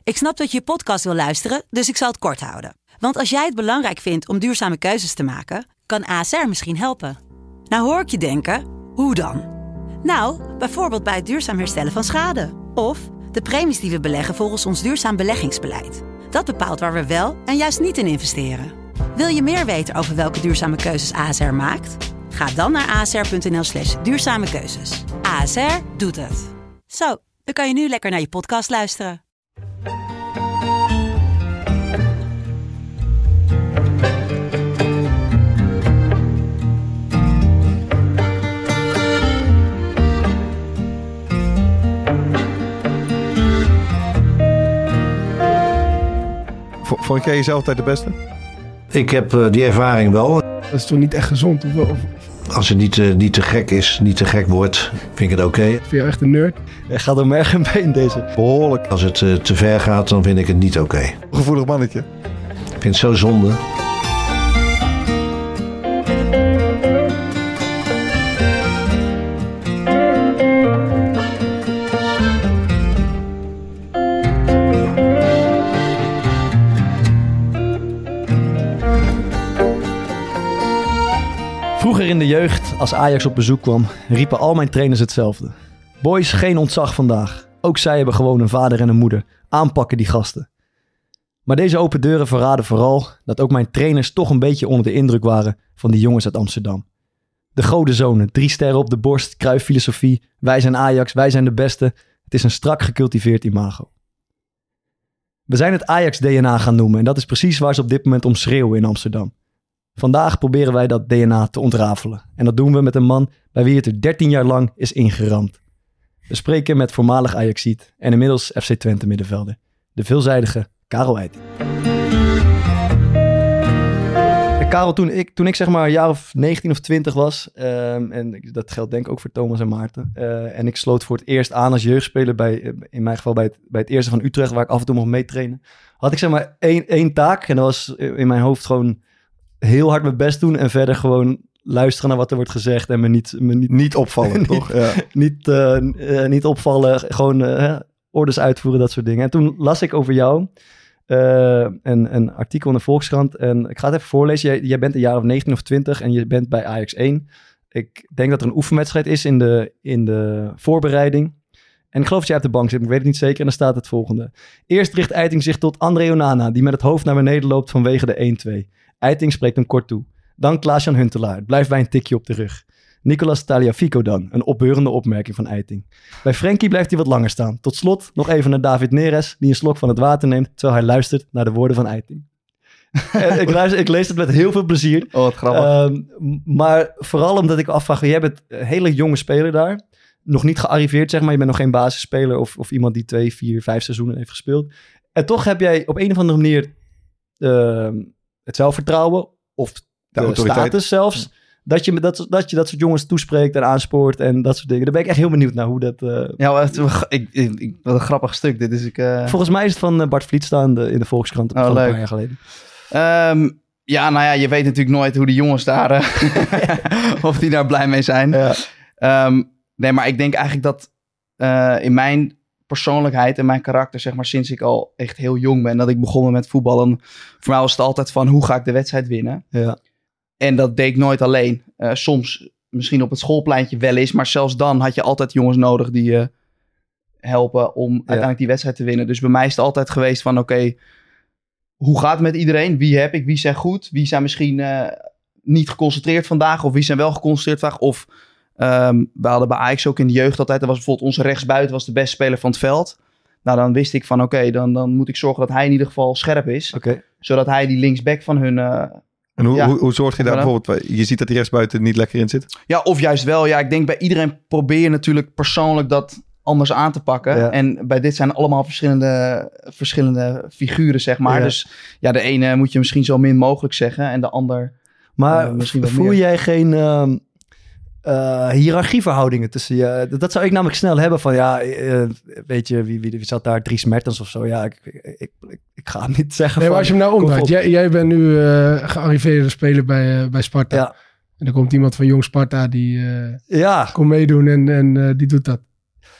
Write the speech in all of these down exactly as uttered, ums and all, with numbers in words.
Ik snap dat je je podcast wil luisteren, dus ik zal het kort houden. Want als jij het belangrijk vindt om duurzame keuzes te maken, kan A S R misschien helpen. Nou hoor ik je denken, hoe dan? Nou, bijvoorbeeld bij het duurzaam herstellen van schade. Of de premies die we beleggen volgens ons duurzaam beleggingsbeleid. Dat bepaalt waar we wel en juist niet in investeren. Wil je meer weten over welke duurzame keuzes A S R maakt? Ga dan naar asr.nl slash duurzame keuzes. A S R doet het. Zo, dan kan je nu lekker naar je podcast luisteren. Vond jij jezelf altijd de beste? Ik heb uh, die ervaring wel. Dat is toch niet echt gezond? Of, of... Als het niet, uh, niet te gek is, niet te gek wordt, vind ik het oké. Okay. Vind je echt een nerd? Hij gaat er merg bij in deze. Behoorlijk. Als het uh, te ver gaat, dan vind ik het niet oké. Okay. Gevoelig mannetje. Ik vind het zo zonde. Vroeger in de jeugd, als Ajax op bezoek kwam, riepen al mijn trainers hetzelfde. Boys, geen ontzag vandaag. Ook zij hebben gewoon een vader en een moeder. Aanpakken die gasten. Maar deze open deuren verraden vooral dat ook mijn trainers toch een beetje onder de indruk waren van die jongens uit Amsterdam. De godenzonen, drie sterren op de borst, Cruyff-filosofie. Wij zijn Ajax, wij zijn de beste. Het is een strak gecultiveerd imago. We zijn het Ajax-D N A gaan noemen en dat is precies waar ze op dit moment om schreeuwen in Amsterdam. Vandaag proberen wij dat D N A te ontrafelen. En dat doen we met een man bij wie het er dertien jaar lang is ingeramd. We spreken met voormalig Ajaxiet en inmiddels F C Twente middenvelder. De veelzijdige Karel Eiting. En Karel, toen ik, toen ik zeg maar een jaar of negentien of twintig was, um, en dat geldt denk ik ook voor Thomas en Maarten, uh, en ik sloot voor het eerst aan als jeugdspeler bij, in mijn geval bij het, bij het eerste van Utrecht, waar ik af en toe mocht meetrainen, had ik zeg maar één, één taak en dat was in mijn hoofd gewoon heel hard mijn best doen en verder gewoon luisteren naar wat er wordt gezegd en me niet... Me niet, niet opvallen, niet, toch? Ja. Niet, uh, uh, niet opvallen, gewoon uh, orders uitvoeren, dat soort dingen. En toen las ik over jou uh, een, een artikel in de Volkskrant en ik ga het even voorlezen. Jij, jij bent een jaar of negentien of twintig en je bent bij Ajax één. Ik denk dat er een oefenwedstrijd is in de, in de voorbereiding. En ik geloof dat jij op de bank zit, maar ik weet het niet zeker. En dan staat het volgende. Eerst richt Eiting zich tot André Onana, die met het hoofd naar beneden loopt vanwege de één-twee. Eiting spreekt hem kort toe. Dan Klaas-Jan Huntelaar. Het blijft bij een tikje op de rug. Nicolas Tagliafico dan. Een opbeurende opmerking van Eiting. Bij Frenkie blijft hij wat langer staan. Tot slot nog even naar David Neres, die een slok van het water neemt, terwijl hij luistert naar de woorden van Eiting. ik, luister, ik lees het met heel veel plezier. Oh, wat grappig. Um, maar vooral omdat ik afvraag, jij bent een hele jonge speler daar. Nog niet gearriveerd, zeg maar. Je bent nog geen basisspeler of, of iemand die twee, vier, vijf seizoenen heeft gespeeld. En toch heb jij op een of andere manier uh, het zelfvertrouwen of de, de status zelfs, dat je, dat, dat je dat soort jongens toespreekt en aanspoort en dat soort dingen. Daar ben ik echt heel benieuwd naar hoe dat... Uh... Ja, wat, ik, ik, ik, wat een grappig stuk dit. Dus ik, uh... Volgens mij is het van Bart Vliet staande in de Volkskrant oh, van leuk. een paar jaar geleden. Um, ja, nou ja, je weet natuurlijk nooit hoe die jongens daar, uh, of die daar blij mee zijn. Ja. Um, nee, maar ik denk eigenlijk dat uh, in mijn persoonlijkheid en mijn karakter, zeg maar, sinds ik al echt heel jong ben, dat ik begonnen met voetballen, voor mij was het altijd van, hoe ga ik de wedstrijd winnen? Ja. En dat deed ik nooit alleen. Uh, soms misschien op het schoolpleintje wel eens, maar zelfs dan had je altijd jongens nodig die je uh, helpen om ja. uiteindelijk die wedstrijd te winnen. Dus bij mij is het altijd geweest van, oké, okay, hoe gaat het met iedereen? Wie heb ik? Wie zijn goed? Wie zijn misschien uh, niet geconcentreerd vandaag? Of wie zijn wel geconcentreerd vandaag? Of um, we hadden bij Ajax ook in de jeugd altijd, er was bijvoorbeeld onze rechtsbuiten was de beste speler van het veld. Nou, dan wist ik van, oké, okay, dan, dan moet ik zorgen dat hij in ieder geval scherp is. Okay. Zodat hij die linksback van hun... Uh, En hoe, ja, hoe, hoe zorg je daar bijvoorbeeld... Je ziet dat die rechtsbuiten niet lekker in zit. Ja, of juist wel. Ja, ik denk bij iedereen probeer je natuurlijk persoonlijk dat anders aan te pakken. Ja. En bij dit zijn allemaal verschillende, verschillende figuren, zeg maar. Ja. Dus ja, de ene moet je misschien zo min mogelijk zeggen. En de ander maar uh, misschien wat voel meer. jij geen uh, uh, hiërarchieverhoudingen tussen je? Dat zou ik namelijk snel hebben van... Ja, uh, weet je, wie, wie, wie zat daar? Dries Mertens of zo? Ja, ik, ik, ik, ik ga het niet zeggen. Nee, van, maar als je hem nou omdraait. Jij, jij bent nu uh, gearriveerde speler bij, uh, bij Sparta. Ja. En dan komt iemand van Jong Sparta die uh, ja. komt meedoen en, en uh, die doet dat.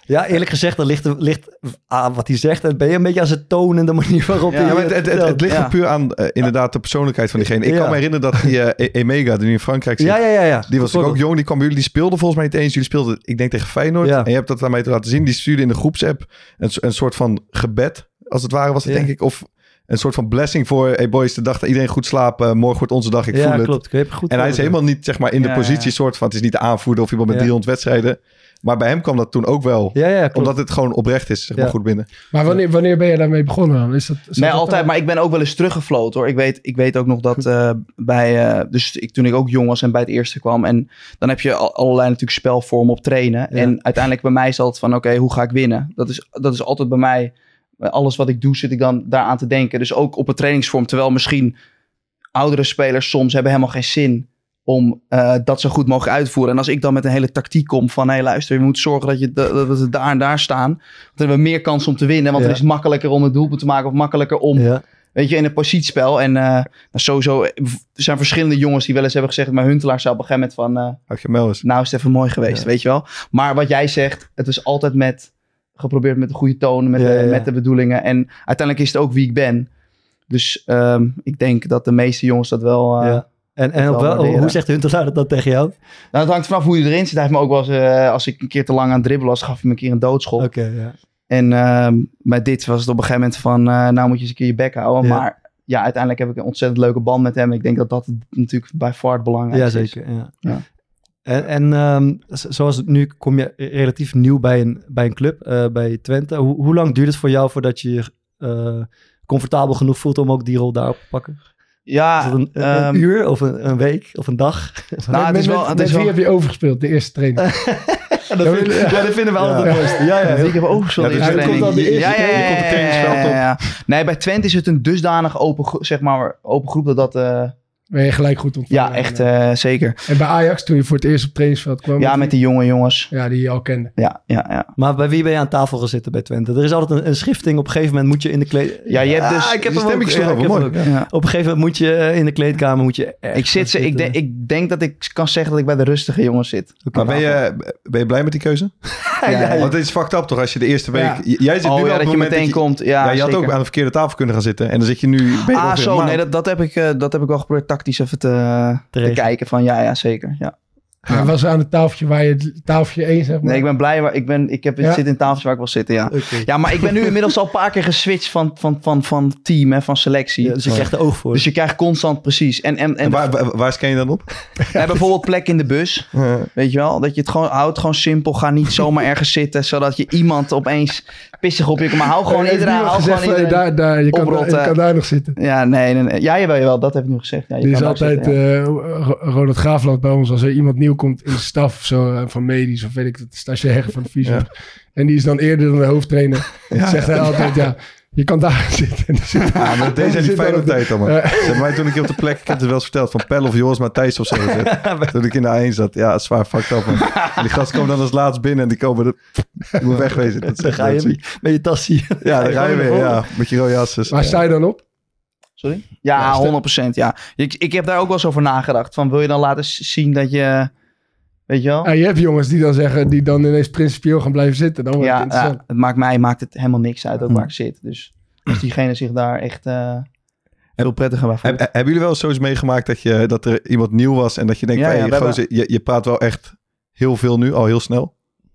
Ja, eerlijk gezegd, er ligt, ligt aan wat hij zegt. En ben je een beetje aan zijn toon en de manier waarop Ja, hij... Ja, maar het, het, het, het ligt Ja. er puur aan uh, inderdaad de persoonlijkheid van diegene. Ik Ja. kan me herinneren dat die uh, Emega, die nu in Frankrijk zit, Ja, ja, ja. ja. die was ook jong, die kwam bij jullie, die speelde volgens mij niet eens. Jullie speelden, ik denk, tegen Feyenoord. Ja. En je hebt dat aan mij te laten zien. Die stuurde in de groepsapp een, een soort van gebed, als het ware was het, Ja. denk ik. Of een soort van blessing voor, hey boys, de dag dat iedereen goed slaapt. Uh, morgen wordt onze dag, ik ja, voel het. klopt. Ik heb het goed En hij is voor. helemaal niet, zeg maar, in de Ja, positie ja. soort van, het is niet de aanvoerder of iemand met Ja. driehonderd wedstrijden. Maar bij hem kwam dat toen ook wel. Ja, ja, klopt. Omdat het gewoon oprecht is, zeg maar, Ja. goed binnen. Maar wanneer, wanneer ben je daarmee begonnen dan? Is dat, is Nee, dat altijd. al- Maar ik ben ook wel eens teruggefloten hoor. Ik weet, ik weet ook nog dat uh, bij... Uh, dus ik, toen ik ook jong was en bij het eerste kwam. En dan heb je al, allerlei natuurlijk spelvormen op trainen. Ja. En uiteindelijk bij mij is het altijd van... Oké, okay, hoe ga ik winnen? Dat is, dat is altijd bij mij... Alles wat ik doe, zit ik dan daaraan te denken. Dus ook op een trainingsvorm. Terwijl misschien oudere spelers soms hebben helemaal geen zin... om uh, dat zo goed mogelijk uit te voeren. En als ik dan met een hele tactiek kom van... hé hey, luister, je moet zorgen dat, je, dat, dat we daar en daar staan. Dan hebben we meer kans om te winnen. Want Ja. dan is het makkelijker om een doelpunt te maken... of makkelijker om... Ja. Weet je, in een positiespel. En uh, nou, sowieso, er zijn verschillende jongens die wel eens hebben gezegd... maar Huntelaar zou op een gegeven moment van... Uh, Had je Mel eens. nou is het even mooi geweest, Ja. weet je wel. Maar wat jij zegt, het was altijd met... geprobeerd met de goede toon, met, Ja, de, ja. met de bedoelingen. En uiteindelijk is het ook wie ik ben. Dus um, ik denk dat de meeste jongens dat wel... Uh, Ja. En, en wel op wel, waarderen. hoe zegt Huntelaar dat dan tegen jou? Nou, het hangt vanaf hoe je erin zit. Hij heeft me ook wel eens... Uh, als ik een keer te lang aan het dribbelen was... gaf hij me een keer een doodschop. Oké, okay, ja. En um, bij dit was het op een gegeven moment van... Uh, nou moet je eens een keer je bek houden. Ja. Maar ja, uiteindelijk heb ik een ontzettend leuke band met hem. Ik denk dat dat natuurlijk bij far het belangrijkste Ja, is. zeker. Ja. Ja. En, en um, zoals het nu kom je relatief nieuw bij een, bij een club, uh, bij Twente. Hoe, hoe lang duurt het voor jou voordat je je uh, comfortabel genoeg voelt om ook die rol daarop te pakken? Ja, Is het een, een, um, een uur of een, een week of een dag? Nou, met, het is met, wel... Het met is wie wel heb je overgespeeld, de eerste training? Ja, dat, vind, ja, dat vinden we altijd Ja. het mooiste. Ja, ja, Ja, heel ik heb overgespeeld Ja, in dus de hij training. komt dan de eerste ja, ja, training, ja, je komt het trainingsveld op. ja, ja. Nee, bij Twente is het een dusdanig open, gro- zeg maar, open groep dat dat... Uh, Ben je gelijk goed ontvangen? ja, echt uh, zeker. En bij Ajax, toen je voor het eerst op het trainingsveld kwam? Ja, met die jonge jongens. Ja, die je al kende. Ja, ja, ja. Maar bij wie ben je aan tafel gaan zitten bij Twente? Er is altijd een, een schifting. Op een gegeven moment moet je in de kleed... Ja, je hebt dus... ik heb die hem ook. stemmetjes Ja, wel ik heb mooi. hem ook. Ja. Op een gegeven moment moet je in de kleedkamer... Moet je Ik, zit ze, ik, denk, ik denk dat ik kan zeggen dat ik bij de rustige jongens zit. Okay. Maar ben je, ben je blij met die keuze? Ja, ja, ja. Want het is fucked up toch als je de eerste week... Ja. J- Jij zit Oh nu ja, wel op dat het je moment meteen dat je, komt. Ja, ja, je had zeker. ook aan de verkeerde tafel kunnen gaan zitten. En dan zit je nu... Ben je Ah, ongeveer een zo. maand. Nee, dat, dat, heb ik, uh, dat heb ik wel geprobeerd tactisch even te, te regelen. kijken. Van ja, ja, zeker. Ja. Maar was er aan het tafeltje waar je het tafeltje één, zeg maar? Nee, ik ben blij. Waar, ik, ben, ik heb, Ja. zit in het tafeltje waar ik wil zitten, ja. Okay. Ja, maar ik ben nu inmiddels al een paar keer geswitcht van, van, van, van team, hè, van selectie. Ja, dus je krijgt er oog voor. Dus je krijgt constant precies. En, en, en En waar, waar, waar scan je dan op? ja, bijvoorbeeld plek in de bus. Weet je wel? Dat je het gewoon houdt, gewoon simpel. Ga niet zomaar ergens zitten, zodat je iemand opeens pissig op je kan. Maar hou gewoon Heeft iedereen. niemand Hou gezegd gewoon van, iedereen. daar, daar, je, kan, oprotten. je kan daar nog zitten. Ja, nee, nee, nee. Ja, jawel, jawel. Dat heb ik nu gezegd. Ja, je Er is kan daar altijd zitten, ja. eh, Ro- Ronald Graafland bij ons. Als er iemand nieuw komt in de staf of zo, eh, van medisch of weet ik het, stagiair van de fysio. Ja. En die is dan eerder dan de hoofdtrainer. Ja. Zegt hij altijd, ja, je kan daar zitten. En er zit- Ja, maar deze zijn die zit fijne dan ook- tijd allemaal. Eh. Zeg maar, toen ik hier op de plek, ik heb het wel eens verteld, van Pelle of Joris Matthijs of zo. gezet. Toen ik in de A één zat. Ja, het is zwaar fucked up. Man. En die gasten komen dan als laatst binnen en die komen er... Je moet wegwezen. Dat is Dan echt ga je doodziek. met, met je tasje. Ja, dan ga je weer. gewoon Ja, met je rode jasses. Waar sta je dan op? Sorry? Ja, Ja, stel- honderd procent. Ja. Ik, ik heb daar ook wel eens over nagedacht. Van, wil je dan laten s- zien dat je... Weet je wel? Ja, je hebt jongens die dan zeggen, die dan ineens principieel gaan blijven zitten. Dan wordt het Ja, interessant. ja, het maakt mij maakt het helemaal niks uit ook Hm. waar ik zit. Dus als diegene zich daar echt uh, veel prettiger bij voelt. Heb, hebben jullie wel eens zoiets meegemaakt dat, je, dat er iemand nieuw was en dat je denkt, Ja, van, ja, hey, we hebben- gozer, je, je praat wel echt heel veel nu, al heel snel?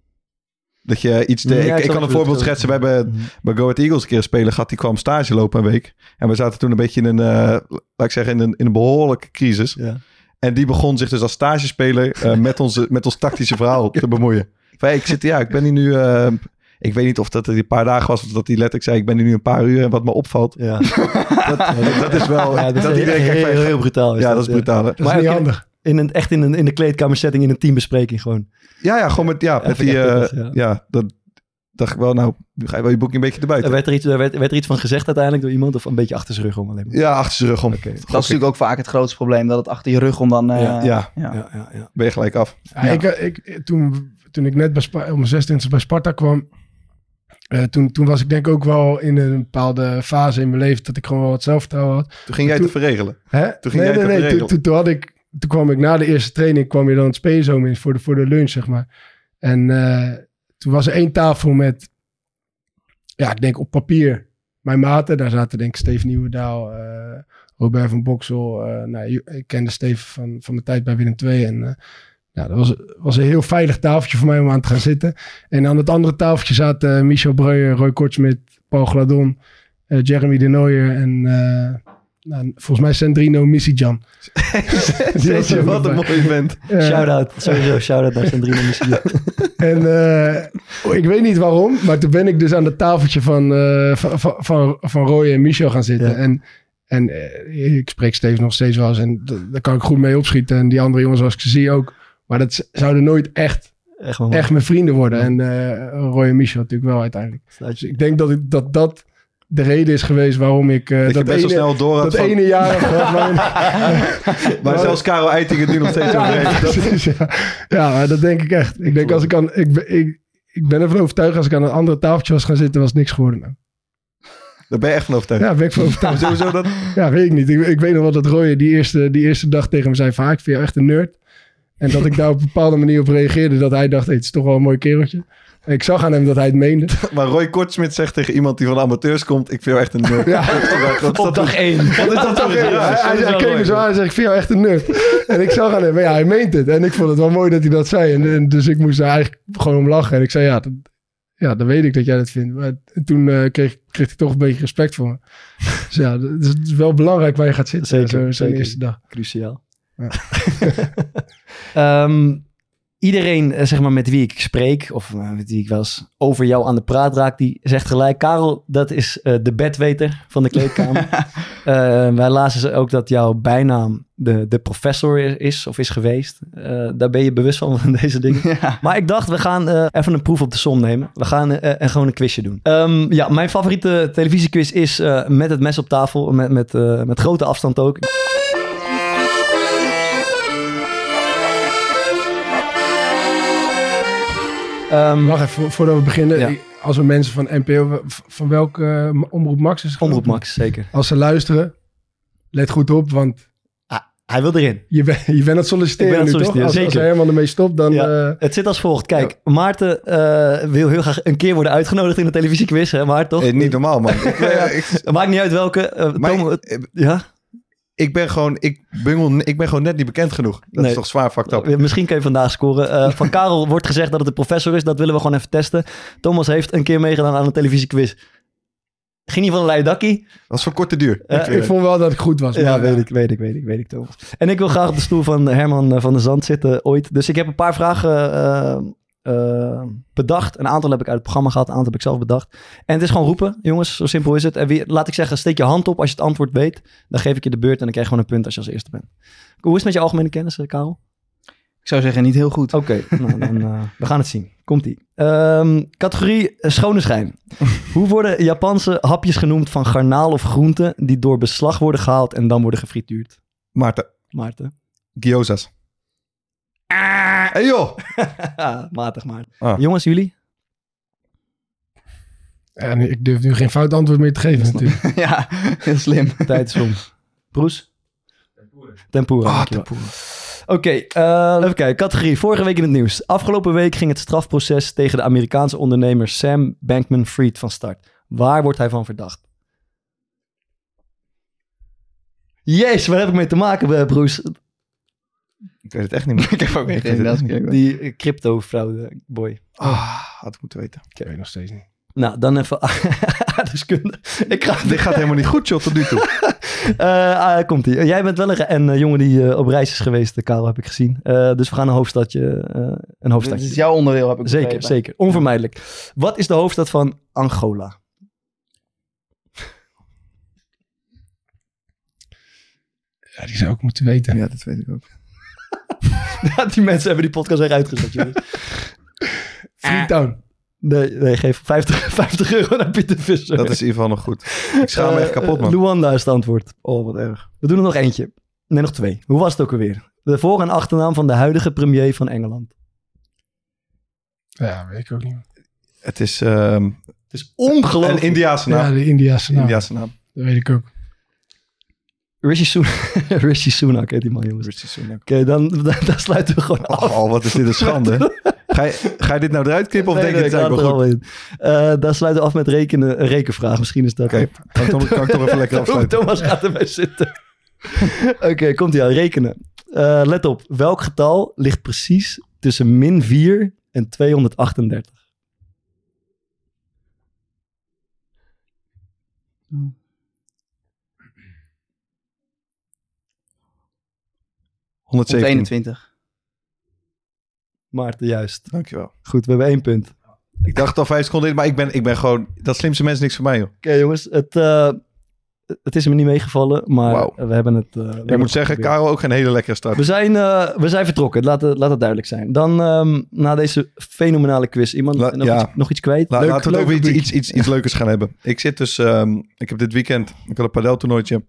Dat je iets... Te, Ja, ik, ik ik snap kan een het. voorbeeld schetsen. We hebben bij Go Ahead Eagles een keer een speler gehad, die kwam stage lopen een week. En we zaten toen een beetje in een, uh, laat ik zeggen, in een, in een behoorlijke crisis. Ja. En die begon zich dus als stagespeler uh, met, onze, met ons tactische verhaal te bemoeien. Van, hey, ik zit, ja, ik ben hier nu... Uh, ik weet niet of dat er een paar dagen was, of dat hij letterlijk zei, ik ben hier nu een paar uur en wat me opvalt. Ja. Dat, dat is wel... Ja, dat, dat is iedereen heel, kijkt van, heel, heel brutaal. Is ja, dat is brutaal. Hè? Dat is Maar niet oké. handig. In een, echt in, een, in de kleedkamersetting, in een teambespreking gewoon. Ja, ja, gewoon met, ja, Ja, met vind ik die... echt Uh, prettig, ja. ja, dat dacht ik wel, nou, nu ga je wel je boekje een beetje erbuiten. Er werd er, iets, er, werd, werd er iets van gezegd uiteindelijk door iemand of een beetje achter zijn rug om alleen maar? Ja, achter zijn rug om. Oké. Dat is natuurlijk ook vaak het grootste probleem. Dat het achter je rug om dan... Uh, Ja. Ja, ja. Ja, ja, ja. ben je gelijk af. Ja, ik, ik, toen, toen ik net bij Spa- om mijn zestiende bij Sparta kwam, uh, toen, toen was ik denk ik ook wel in een bepaalde fase in mijn leven dat ik gewoon wel wat zelfvertrouwen had. Toen ging jij Toen- te verregelen. Hè? Toen ging nee, jij nee, het nee. even Toen, toen, toen, had ik, toen kwam ik na de eerste training, kwam je dan het speelzoom in voor de, voor de lunch, zeg maar. En uh, toen was er één tafel met, ja, ik denk op papier mijn maten. Daar zaten denk ik Steven Nieuwendaal, uh, Robert van Boksel. Uh, nou, ik kende Steven van, van mijn tijd bij Willem twee. En uh, ja, dat was, was een heel veilig tafeltje voor mij om aan te gaan zitten. En aan het andere tafeltje zaten uh, Michel Breuer, Roy Kortsmit, Paul Gladon, uh, Jeremy de Nooijer en uh, nou, volgens mij Sandrino Misijan. Jeetje, wat een mooi event. Uh, shout-out, sowieso shout-out naar Sandrino Misijan. En uh, ik weet niet waarom, maar toen ben ik dus aan het tafeltje van, uh, van, van, van, van Roy en Michel gaan zitten. Ja. En, en uh, ik spreek Steven nog steeds wel eens en d- daar kan ik goed mee opschieten. En die andere jongens, zoals ik ze zie ook. Maar dat z- zouden nooit echt, echt, echt mijn vrienden worden. Ja. En uh, Roy en Michel natuurlijk wel uiteindelijk. Dus ik denk dat ik, dat, dat de reden is geweest waarom ik uh, dat, dat best ene, snel door dat van... ene jaar heb gehad. Waarin... maar zelfs Karel Eiting het nu nog steeds over heeft. Ja, ja, maar dat denk ik echt. Ik denk als ik aan... Ik, ik, ik ben ervan overtuigd, als ik aan een andere tafeltje was gaan zitten, was het niks geworden. Nou. Daar ben je echt van overtuigd? Ja, ben ik van overtuigd. Sowieso dat? Ja, weet ik niet. Ik, ik weet nog wel dat Roy die eerste, die eerste dag tegen me zei van, ah, ik vind jou echt een nerd. En dat ik daar op een bepaalde manier op reageerde, dat hij dacht, hey, het is toch wel een mooi kereltje. En ik zag aan hem dat hij het meende. Maar Roy Kortsmit zegt tegen iemand die van amateurs komt, ik vind jou echt een nerd. Ja. Dat op dag één. Wat is dat toch? Ja, hij hij keek me zo aan en zei, ik vind jou echt een nerd. En ik zag aan hem, maar ja, hij meent het. En ik vond het wel mooi dat hij dat zei. En, en dus ik moest daar eigenlijk gewoon om lachen. En ik zei, ja, dat, ja, dan weet ik dat jij dat vindt. Maar toen uh, kreeg, kreeg hij toch een beetje respect voor me. Dus ja, het is, het is wel belangrijk waar je gaat zitten. Zeker, zo'n zeker. eerste dag. Cruciaal. Ja. um, Iedereen, zeg maar, met wie ik spreek, of uh, met wie ik wel eens over jou aan de praat raak, die zegt gelijk, Karel, dat is uh, de bedweter van de kleedkamer. uh, wij lazen ook dat jouw bijnaam de, de professor is, of is geweest. Uh, daar ben je bewust van, van deze dingen. Ja. Maar ik dacht, we gaan uh, even een proef op de som nemen. We gaan uh, en gewoon een quizje doen. Um, ja, mijn favoriete televisiequiz is uh, met het mes op tafel, met, met, uh, met grote afstand ook. Um, Wacht even, voordat we beginnen. Ja. Als we mensen van N P O... Van welke uh, Omroep Max is het? Omroep Max, zeker. Als ze luisteren, let goed op, want... Ah, hij wil erin. Je, ben, je bent aan het solliciteren, aan het solliciteren nu, toch? Als, zeker. als hij helemaal ermee stopt, dan... Ja, uh... het zit als volgt. Kijk, ja. Maarten uh, wil heel graag een keer worden uitgenodigd in de televisiequiz, hè Maarten, toch? Eh, niet normaal, man. ik, ja, ik... Maakt niet uit welke. Uh, maar Tom, ik, ja? Ik ben, gewoon, ik, ben, ik ben gewoon net niet bekend genoeg. Dat nee. is toch zwaar fucked up. Misschien kun je vandaag scoren. Uh, van Karel wordt gezegd dat het een professor is. Dat willen we gewoon even testen. Thomas heeft een keer meegedaan aan een televisiequiz. Ging niet van een leien dakkie. Dat was van korte duur. Uh, ik, ik vond wel dat ik goed was. Ja, maar, weet, ja. Ik, weet ik, weet ik, weet ik, Thomas. En ik wil graag op de stoel van Herman van der Zand zitten ooit. Dus ik heb een paar vragen uh, uh, bedacht. Een aantal heb ik uit het programma gehad. Een aantal heb ik zelf bedacht. En het is gewoon roepen, jongens. Zo simpel is het. En wie, laat ik zeggen, steek je hand op als je het antwoord weet. Dan geef ik je de beurt en dan krijg je gewoon een punt als je als eerste bent. Hoe is het met je algemene kennis, Karel? Ik zou zeggen, niet heel goed. Oké, okay, nou, dan uh, we gaan het zien. Komt-ie. Um, categorie uh, schone schijn. Hoe worden Japanse hapjes genoemd van garnaal of groenten die door beslag worden gehaald en dan worden gefrituurd? Maarten. Maarten. Gyoza's. Ah. Hey joh. Matig Maarten. Ah. Jongens, jullie? Ja, ik durf nu geen fout antwoord meer te geven natuurlijk. Ja, heel slim. Tijd is om. Broes? Tempura. Tempura. Ah, tempura. Oké, okay, uh, even kijken. Categorie. Vorige week in het nieuws. Afgelopen week ging het strafproces tegen de Amerikaanse ondernemer Sam Bankman-Fried van start. Waar wordt hij van verdacht? Jezus, waar heb ik mee te maken, Broes? Ik weet het echt niet meer. Ik heb ook geen idee. Die crypto-fraude boy. Ah, had ik moeten weten. Ik weet nog steeds niet. Nou, dan even aardrijkskunde. Ik ga... Dit gaat helemaal niet goed, joh, tot nu toe. uh, uh, Komt-ie. Uh, jij bent wel een, een uh, jongen die uh, op reis is geweest, uh, Karel, heb ik gezien. Uh, dus we gaan een hoofdstadje. Uh, een hoofdstadje. Dit is jouw onderdeel, heb ik Zeker, begrepen. zeker. Onvermijdelijk. Wat is de hoofdstad van Angola? Ja, die zou ik moeten weten. Ja, dat weet ik ook. Ja, die mensen hebben die podcast echt uitgezet, jongens. Freetown. Nee, nee, geef vijftig euro naar Pieter Visser. Dat is in ieder geval nog goed. Ik schaam me uh, echt kapot, man. Luanda is het antwoord. Oh, wat erg. We doen er nog eentje. Nee, nog twee. Hoe was het ook alweer? De voor- en achternaam van de huidige premier van Engeland. Ja, weet ik ook niet. Het is... Um, het is ongelooflijk. Een Indiase naam. Ja, de Indiase naam. Indiase naam. Dat weet ik ook. Rishi Sunak. Rishi Sunak heet die man, jongens. Rishi Sunak. Oké, okay, dan, dan, dan sluiten we gewoon af. Oh, wat is dit een schande. Ga je, ga je dit nou eruit knippen of Nee, denk je nee, het ik eigenlijk laat wel er goed? al in. Uh, dan sluiten we af met rekenen, een rekenvraag. Misschien is dat... Oké, kan, ik toch- kan ik toch even lekker afsluiten? Thomas gaat erbij zitten. Oké, okay, komt ie aan. Rekenen. Uh, let op. Welk getal ligt precies tussen min vier en tweehonderdachtendertig? honderdzeventien. honderdeenentwintig. Maarten, juist. Dankjewel. Goed, we hebben één punt. Ik dacht al vijf seconden in, maar ik ben, ik ben gewoon... Dat slimste mensen niks voor mij, joh. Oké, okay, jongens. Het, uh, het is me niet meegevallen, maar Wow. we hebben het... Uh, we Ik moet zeggen, Karel ook geen hele lekkere start. We zijn, uh, we zijn vertrokken, laat het, laat het duidelijk zijn. Dan um, na deze fenomenale quiz. Iemand La, nog, ja. iets, nog iets kwijt? La, leuk, laten we het leuk over iets, publiek. iets, iets, iets leukers gaan hebben. Ik zit dus... Um, ik heb dit weekend... Ik had een padeltoernooitje.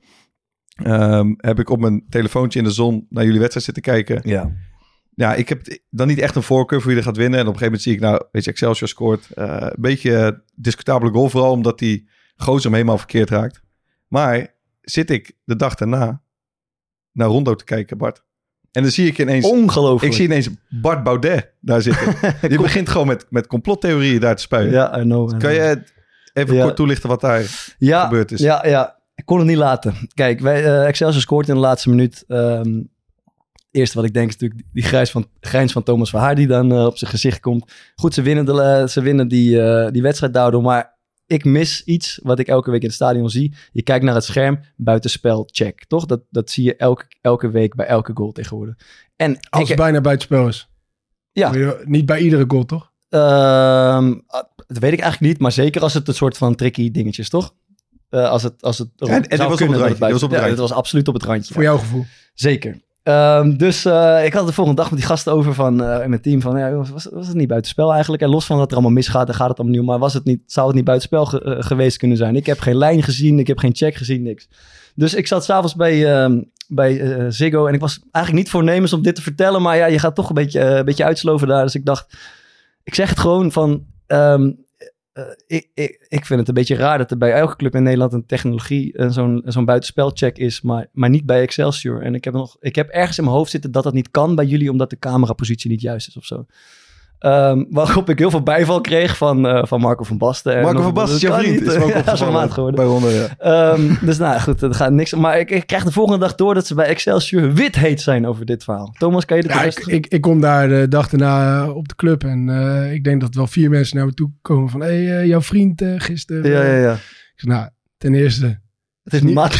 Um, heb ik op mijn telefoontje in de zon naar jullie wedstrijd zitten kijken. Ja. Ja, ik heb dan niet echt een voorkeur voor wie er gaat winnen. En op een gegeven moment zie ik, nou, weet je, Excelsior scoort. Uh, een beetje discutabele goal, vooral omdat die gozer hem helemaal verkeerd raakt. Maar zit ik de dag daarna naar Rondo te kijken, Bart. En dan zie ik ineens... Ongelooflijk. Ik zie ineens Bart Baudet daar zitten. Die begint gewoon met, met complottheorieën daar te spuien. Ja, I know. I know. Kan je even Ja. kort toelichten wat daar ja, gebeurd is? Ja, ja. Ik kon het niet laten. Kijk, wij, uh, Excelsior scoort in de laatste minuut. Um, eerste wat ik denk is natuurlijk die grijs van, grijns van Thomas Verhaar die dan uh, op zijn gezicht komt. Goed, ze winnen, de, uh, ze winnen die, uh, die wedstrijd daardoor, maar ik mis iets wat ik elke week in het stadion zie. Je kijkt naar het scherm, buitenspel, check. Toch? Dat, dat zie je elke, elke week bij elke goal tegenwoordig. En Als ik, het bijna buitenspel is. ja. Niet bij iedere goal, toch? Uh, dat weet ik eigenlijk niet, maar zeker als het een soort van tricky dingetje is, toch? Uh, als het, als het En, en dit was op het randje. Dit was op het ja, randje. dit was absoluut op het randje. Voor ja. jouw gevoel. Zeker. Um, dus uh, ik had de volgende dag met die gasten over van, uh, in mijn team van, ja, jongens, was, was het niet buitenspel eigenlijk? En los van dat er allemaal misgaat, dan gaat het allemaal nieuw. Maar was het niet, zou het niet buitenspel ge, uh, geweest kunnen zijn? Ik heb geen lijn gezien, ik heb geen check gezien, niks. Dus ik zat s'avonds bij, uh, bij uh, Ziggo en ik was eigenlijk niet voornemens om dit te vertellen. Maar ja, je gaat toch een beetje, uh, een beetje uitsloven daar. Dus ik dacht, ik zeg het gewoon van... Um, Uh, ik, ik, ik vind het een beetje raar dat er bij elke club in Nederland een technologie, uh, zo'n, zo'n buitenspelcheck is, maar, maar niet bij Excelsior. En ik heb, nog, ik heb ergens in mijn hoofd zitten dat dat niet kan bij jullie, omdat de camerapositie niet juist is of zo. Um, waarop ik heel veel bijval kreeg van, uh, van Marco van Basten. En Marco nog, van Basten is jouw vriend. Niet, Is me ook ja, zo'n maat geworden. Bij Ronde, ja. Um, dus nou goed, dat gaat niks. Maar ik, ik krijg de volgende dag door dat ze bij Excelsior wit heet zijn over dit verhaal. Thomas, kan je dit Ja, ik, bevestigen? ik, ik kom daar de dag daarna op de club en uh, ik denk dat wel vier mensen naar me toe komen van, hé, hey, uh, jouw vriend uh, gisteren. Ja, ja, ja. Ik zeg, nou, ten eerste... Het is niet maat.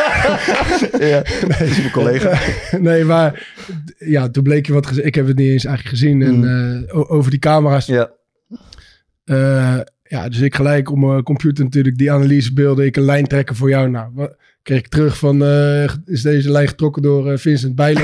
Ja, dat is mijn collega. Nee, maar ja, toen bleek je wat gezegd. Ik heb het niet eens eigenlijk gezien. Mm. En uh, over die camera's. Ja. Uh, ja, dus ik gelijk op mijn computer natuurlijk die analysebeelden. Ik een lijn trekken voor jou. Nou, wat kreeg ik terug van, uh, is deze lijn getrokken door uh, Vincent Bijlo?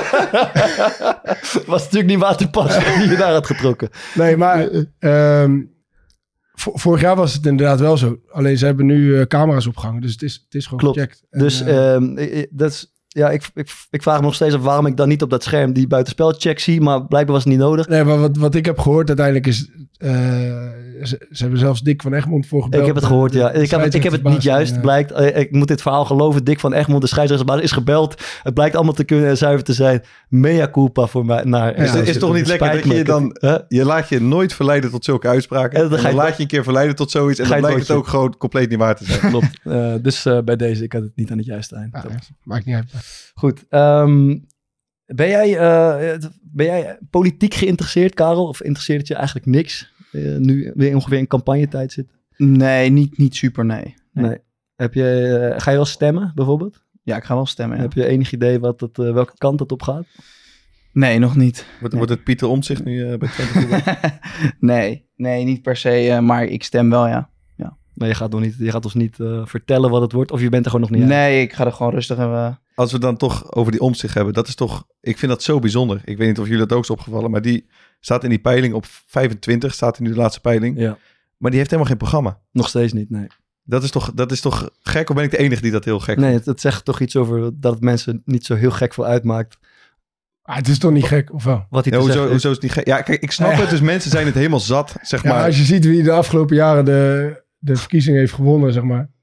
Was natuurlijk niet waar te passen die je daar had getrokken. Nee, maar um, vorig jaar was het inderdaad wel zo. Alleen ze hebben nu uh, camera's opgehangen. Dus het is, het is gewoon Klopt. gecheckt. En, Dus uh, um, dat is, ja, ik, ik, ik vraag me nog steeds af waarom ik dan niet op dat scherm die buitenspelcheck zie. Maar blijkbaar was het niet nodig. Nee, maar wat, wat ik heb gehoord uiteindelijk is... Uh, ze, ze hebben zelfs Dick van Egmond voor gebeld. Ik heb het gehoord, ja. Ik heb, ik heb het niet juist. En, uh, blijkt, ik moet dit verhaal geloven. Dick van Egmond, de scheidsrechtsbaas, is gebeld. Het blijkt allemaal te kunnen zuiver te zijn. Mea culpa voor mij. Naar, Dus het is toch niet lekker dat je dan... Huh? Je laat je nooit verleiden tot zulke uitspraken. En En dan dan, ga je- laat je een keer verleiden tot zoiets. En Ga dan je blijkt het doodje. ook gewoon compleet niet waar te zijn. Klopt. Uh, dus uh, bij deze, ik had het niet aan het juiste eind. ja, maakt niet uit. Goed. Um, ben, jij, uh, ben jij politiek geïnteresseerd, Karel? Of interesseert het je eigenlijk niks? Uh, nu weer ongeveer in campagnetijd zit. Nee, niet, niet super, nee. nee. Nee. Heb je, uh, ga je wel stemmen, bijvoorbeeld? Ja, ik ga wel stemmen, ja. Heb je enig idee wat het, uh, welke kant het op gaat? Nee, nog niet. Wordt, Nee. wordt het Pieter Omtzigt nu uh, bij Twente voetbal? nee, nee, niet per se, uh, maar ik stem wel, ja. Nee, je gaat, nog niet, je gaat ons niet uh, vertellen wat het wordt. Of je bent er gewoon nog niet uit. Nee, ik ga er gewoon rustig even... Als we dan toch over die Omtzigt hebben. Dat is toch... Ik vind dat zo bijzonder. Ik weet niet of jullie dat ook is opgevallen. Maar die staat in die peiling op vijfentwintig. Staat in nu de laatste peiling. Ja. Maar die heeft helemaal geen programma. Nog steeds niet, nee. Dat is toch, dat is toch gek? Of ben ik de enige die dat heel gek Nee, vindt? het, het zegt toch iets over dat het mensen niet zo heel gek veel uitmaakt. Ah, het is toch niet gek, of wel? Wat hij Ja, te hoezo, zeggen hoezo is het niet gek? Ja, kijk, ik snap Ja. het. Dus mensen zijn het helemaal zat, zeg Ja, maar. als je ziet wie de afgelopen jaren de, de verkiezing heeft gewonnen, zeg maar.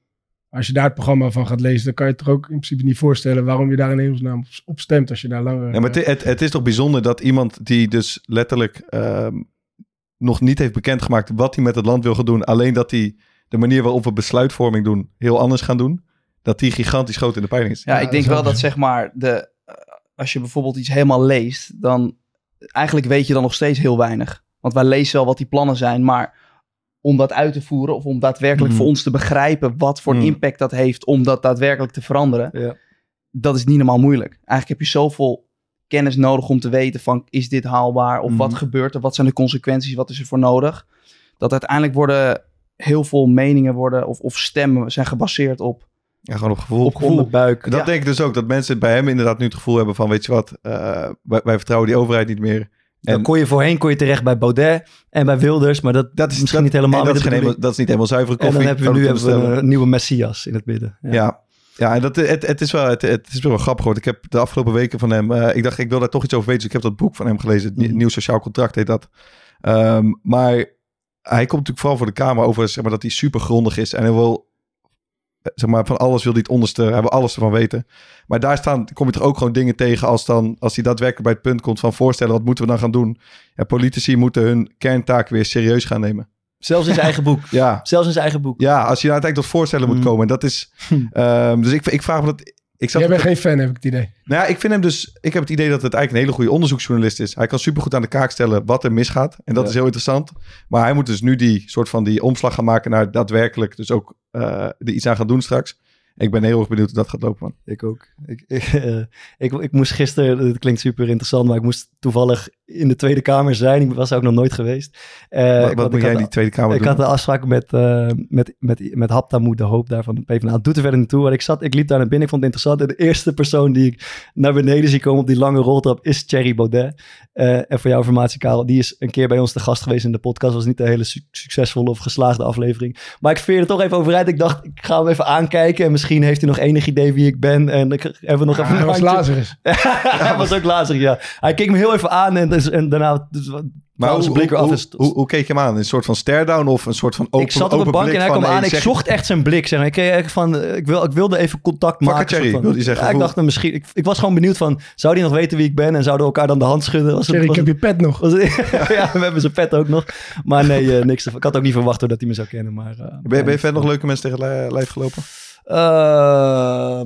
Als je daar het programma van gaat lezen, dan kan je toch ook in principe niet voorstellen waarom je daar in hemelsnaam op, op stemt als je daar langer... Ja, maar het, het, het is toch bijzonder dat iemand die dus letterlijk um, nog niet heeft bekendgemaakt wat hij met het land wil gaan doen, alleen dat hij de manier waarop we besluitvorming doen heel anders gaan doen, dat die gigantisch groot in de peiling is. Ja, Ja, ik denk dat is wel ook dat zeg maar, de, als je bijvoorbeeld iets helemaal leest, dan eigenlijk weet je dan nog steeds heel weinig. Want wij lezen wel wat die plannen zijn, maar om dat uit te voeren of om daadwerkelijk Mm. voor ons te begrijpen wat voor Mm. impact dat heeft om dat daadwerkelijk te veranderen, Ja. dat is niet normaal moeilijk. Eigenlijk heb je zoveel kennis nodig om te weten van, is dit haalbaar of Mm. wat gebeurt er, wat zijn de consequenties, wat is er voor nodig, dat uiteindelijk worden heel veel meningen worden of, of stemmen zijn gebaseerd op, Ja, gewoon op gevoel. op gevoel. Onderbuik. Dat Ja. denk ik dus ook, dat mensen bij hem inderdaad nu het gevoel hebben van, weet je wat, uh, wij, wij vertrouwen die overheid niet meer. Dan En- kon je voorheen kon je terecht bij Baudet en bij Wilders, maar dat, Dat is misschien niet helemaal en dat, meer is de geen helemaal, bedoeling. dat is niet helemaal zuivere En koffie. dan hebben we zou nu ik hebben we onderstellen. een nieuwe Messias in het midden. Ja. Ja, ja en dat, het, het, is wel, het, het is wel grappig geworden. Ik heb de afgelopen weken van hem... Uh, ik dacht, ik wil daar toch iets over weten. Dus ik heb dat boek van hem gelezen. Het Mhm. Nieuw Sociaal Contract heet dat. Um, maar hij komt natuurlijk vooral voor de Kamer over... Zeg maar, dat hij super grondig is. En hij wil... Zeg maar, van alles wil hij het onderste... Hij wil alles ervan weten. Maar daar staan, kom je toch ook gewoon dingen tegen... als, dan, als hij daadwerkelijk bij het punt komt van voorstellen... wat moeten we dan gaan doen? Ja, politici moeten hun kerntaak weer serieus gaan nemen. Zelfs in zijn eigen boek. Ja, Zelfs in zijn eigen boek. ja als je nou uiteindelijk tot voorstellen moet Mhm. komen. En dat is... Um, dus ik, ik vraag me dat... Ik zat Jij bent op- geen fan, heb ik het idee. Nou ja, ik vind hem dus... Ik heb het idee dat het eigenlijk een hele goede onderzoeksjournalist is. Hij kan supergoed aan de kaak stellen wat er misgaat. En dat Ja. is heel interessant. Maar hij moet dus nu die soort van die omslag gaan maken naar daadwerkelijk dus ook uh, er iets aan gaan doen straks. Ik ben heel erg benieuwd hoe dat gaat lopen, man. Ik ook. Ik, ik, eh, ik, ik moest gisteren, het klinkt super interessant, maar ik moest toevallig in de Tweede Kamer zijn. Ik was daar ook nog nooit geweest. Uh, wat ik, wat ik moet jij in had- die Tweede Kamer Ik doen? had de afspraak met, uh, met, met, met Haptamoe de Hoop daar van de PvdA. Het doet er verder niet toe. Waar ik zat, ik liep daar naar binnen. Ik vond het interessant. En de eerste persoon die ik naar beneden zie komen op die lange roltrap is Thierry Baudet. Uh, en voor jouw informatie, Karel, die is een keer bij ons te gast geweest in de podcast. Was niet een hele su- succesvolle of geslaagde aflevering. Maar ik veerde er toch even overeind. Ik dacht, ik ga hem even aankijken. En misschien heeft hij nog enig idee wie ik ben. En ik hebben we nog Ja, even hij een was handje. Lazarus. Hij was ook Lazarus, ja. Hij keek me heel even aan en, dus, en daarna... Dus, Maar trouwens, hoe, een blik hoe, eraf hoe, is... hoe, hoe keek je hem aan? Een soort van stare-down of een soort van open ik zat op een open bank blik en hij van, kwam aan. hey, Ik zeg- zocht echt zijn blik. Zeg. maar. Ik, kreeg echt van, ik, wil, ik wilde even contact maken. Thierry, soort van. wilde je zeggen, Ja, ik hoe- dacht, nou, misschien, ik, ik was gewoon benieuwd van... Zou die nog weten wie ik ben? En zouden we elkaar dan de hand schudden? Was het- Thierry, ik was heb je pet nog. was het- ja, we hebben zijn pet ook nog. Maar nee, uh, niks. Ik had ook niet verwacht hoor, dat hij me zou kennen. Maar, uh, Ben, je- ben je verder nog leuke mensen tegen het lijf gelopen? Uh,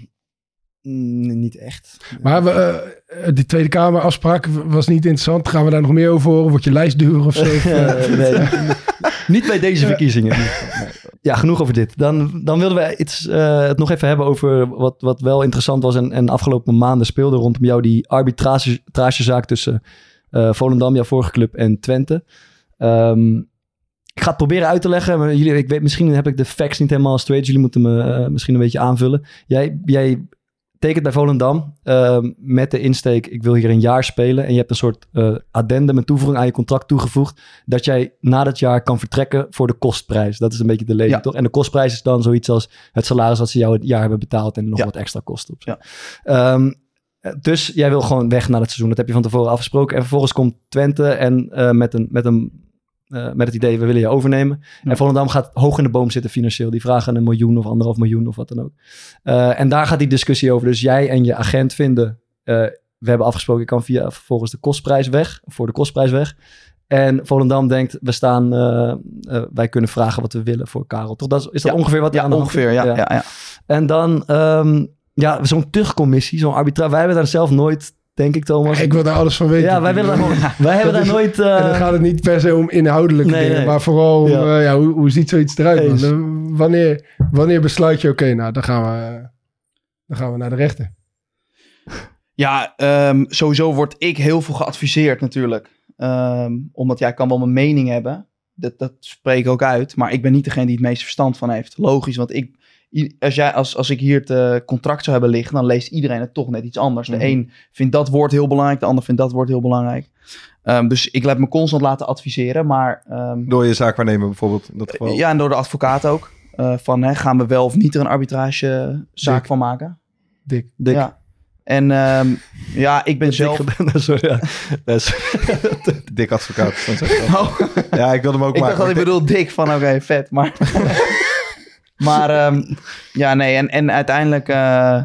mm, niet echt. Maar we, uh, die Tweede Kamer afspraak was niet interessant. Gaan we daar nog meer over horen? Wordt je lijst duur of zo? Of, uh, Eh, nee, niet bij deze verkiezingen. Nee. Ja, genoeg over dit. Dan, dan wilden we iets, uh, het nog even hebben over wat, wat wel interessant was en, en afgelopen maanden speelde rondom jou die arbitrage- arbitragezaak tussen uh, Volendam, jouw vorige club, en Twente. Um, ik ga het proberen uit te leggen. Maar jullie, ik weet, misschien heb ik de facts niet helemaal straight. Jullie moeten me uh, misschien een beetje aanvullen. Jij, jij tekent bij Volendam uh, met de insteek, ik wil hier een jaar spelen. En je hebt een soort uh, addendum, een toevoeging aan je contract toegevoegd, dat jij na dat jaar kan vertrekken voor de kostprijs. Dat is een beetje de lezing, Ja. toch? En de kostprijs is dan zoiets als het salaris dat ze jou het jaar hebben betaald en nog Ja. wat extra kosten. Op zo. Ja. Um, dus jij wil gewoon weg na het seizoen. Dat heb je van tevoren afgesproken. En vervolgens komt Twente en uh, met, een, met, een, uh, met het idee, we willen je overnemen. Ja. En Volendam gaat hoog in de boom zitten financieel. Die vragen een miljoen of anderhalf miljoen of wat dan ook. Uh, en daar gaat die discussie over. Dus jij en je agent vinden, uh, we hebben afgesproken, je kan via volgens de kostprijs weg, voor de kostprijs weg. En Volendam denkt, we staan, uh, uh, wij kunnen vragen wat we willen voor Karel. Toch? Dat is, is dat Ja. ongeveer wat er Ja, aan de hand ongeveer, is? ja, ja. ja. En dan, um, ja, zo'n tuchtcommissie, zo'n arbitraat. Wij hebben daar zelf nooit, denk ik, Thomas. ik wil daar alles van weten. Ja, wij willen daar gewoon, wij hebben daar is- nooit... uh, En dan gaat het niet per se om inhoudelijke Nee, dingen, nee. maar vooral om, Ja. uh, ja, hoe, hoe ziet zoiets eruit? Man? Eens. Dan- wanneer, wanneer besluit je, oké, okay, nou, dan gaan, we, dan gaan we naar de rechter. Ja, um, sowieso word ik heel veel geadviseerd natuurlijk. Um, omdat jij ja, kan wel mijn mening hebben. Dat, dat spreek ik ook uit. Maar ik ben niet degene die het meeste verstand van heeft. Logisch, want ik, als, jij, als, als ik hier het uh, contract zou hebben liggen, dan leest iedereen het toch net iets anders. De Mm-hmm. een vindt dat woord heel belangrijk, de ander vindt dat woord heel belangrijk. Um, dus ik laat me constant laten adviseren. Maar, um, Door je zaakwaarnemer bijvoorbeeld in dat geval. ja, en door de advocaat ook. Uh, van hè, gaan we wel of niet er een arbitragezaak Dik. van maken? Dik. Dik. Ja. En um, ja, ik ben Dik zelf... gedaan. Sorry, ja. Best. Dik advocaat. dan zeg ik dat. Oh, Ja, ik wilde hem ook ik maken. dacht dat ik maar bedoel dik van oké, okay, vet. Maar Maar um, ja, nee. En, en uiteindelijk, uh,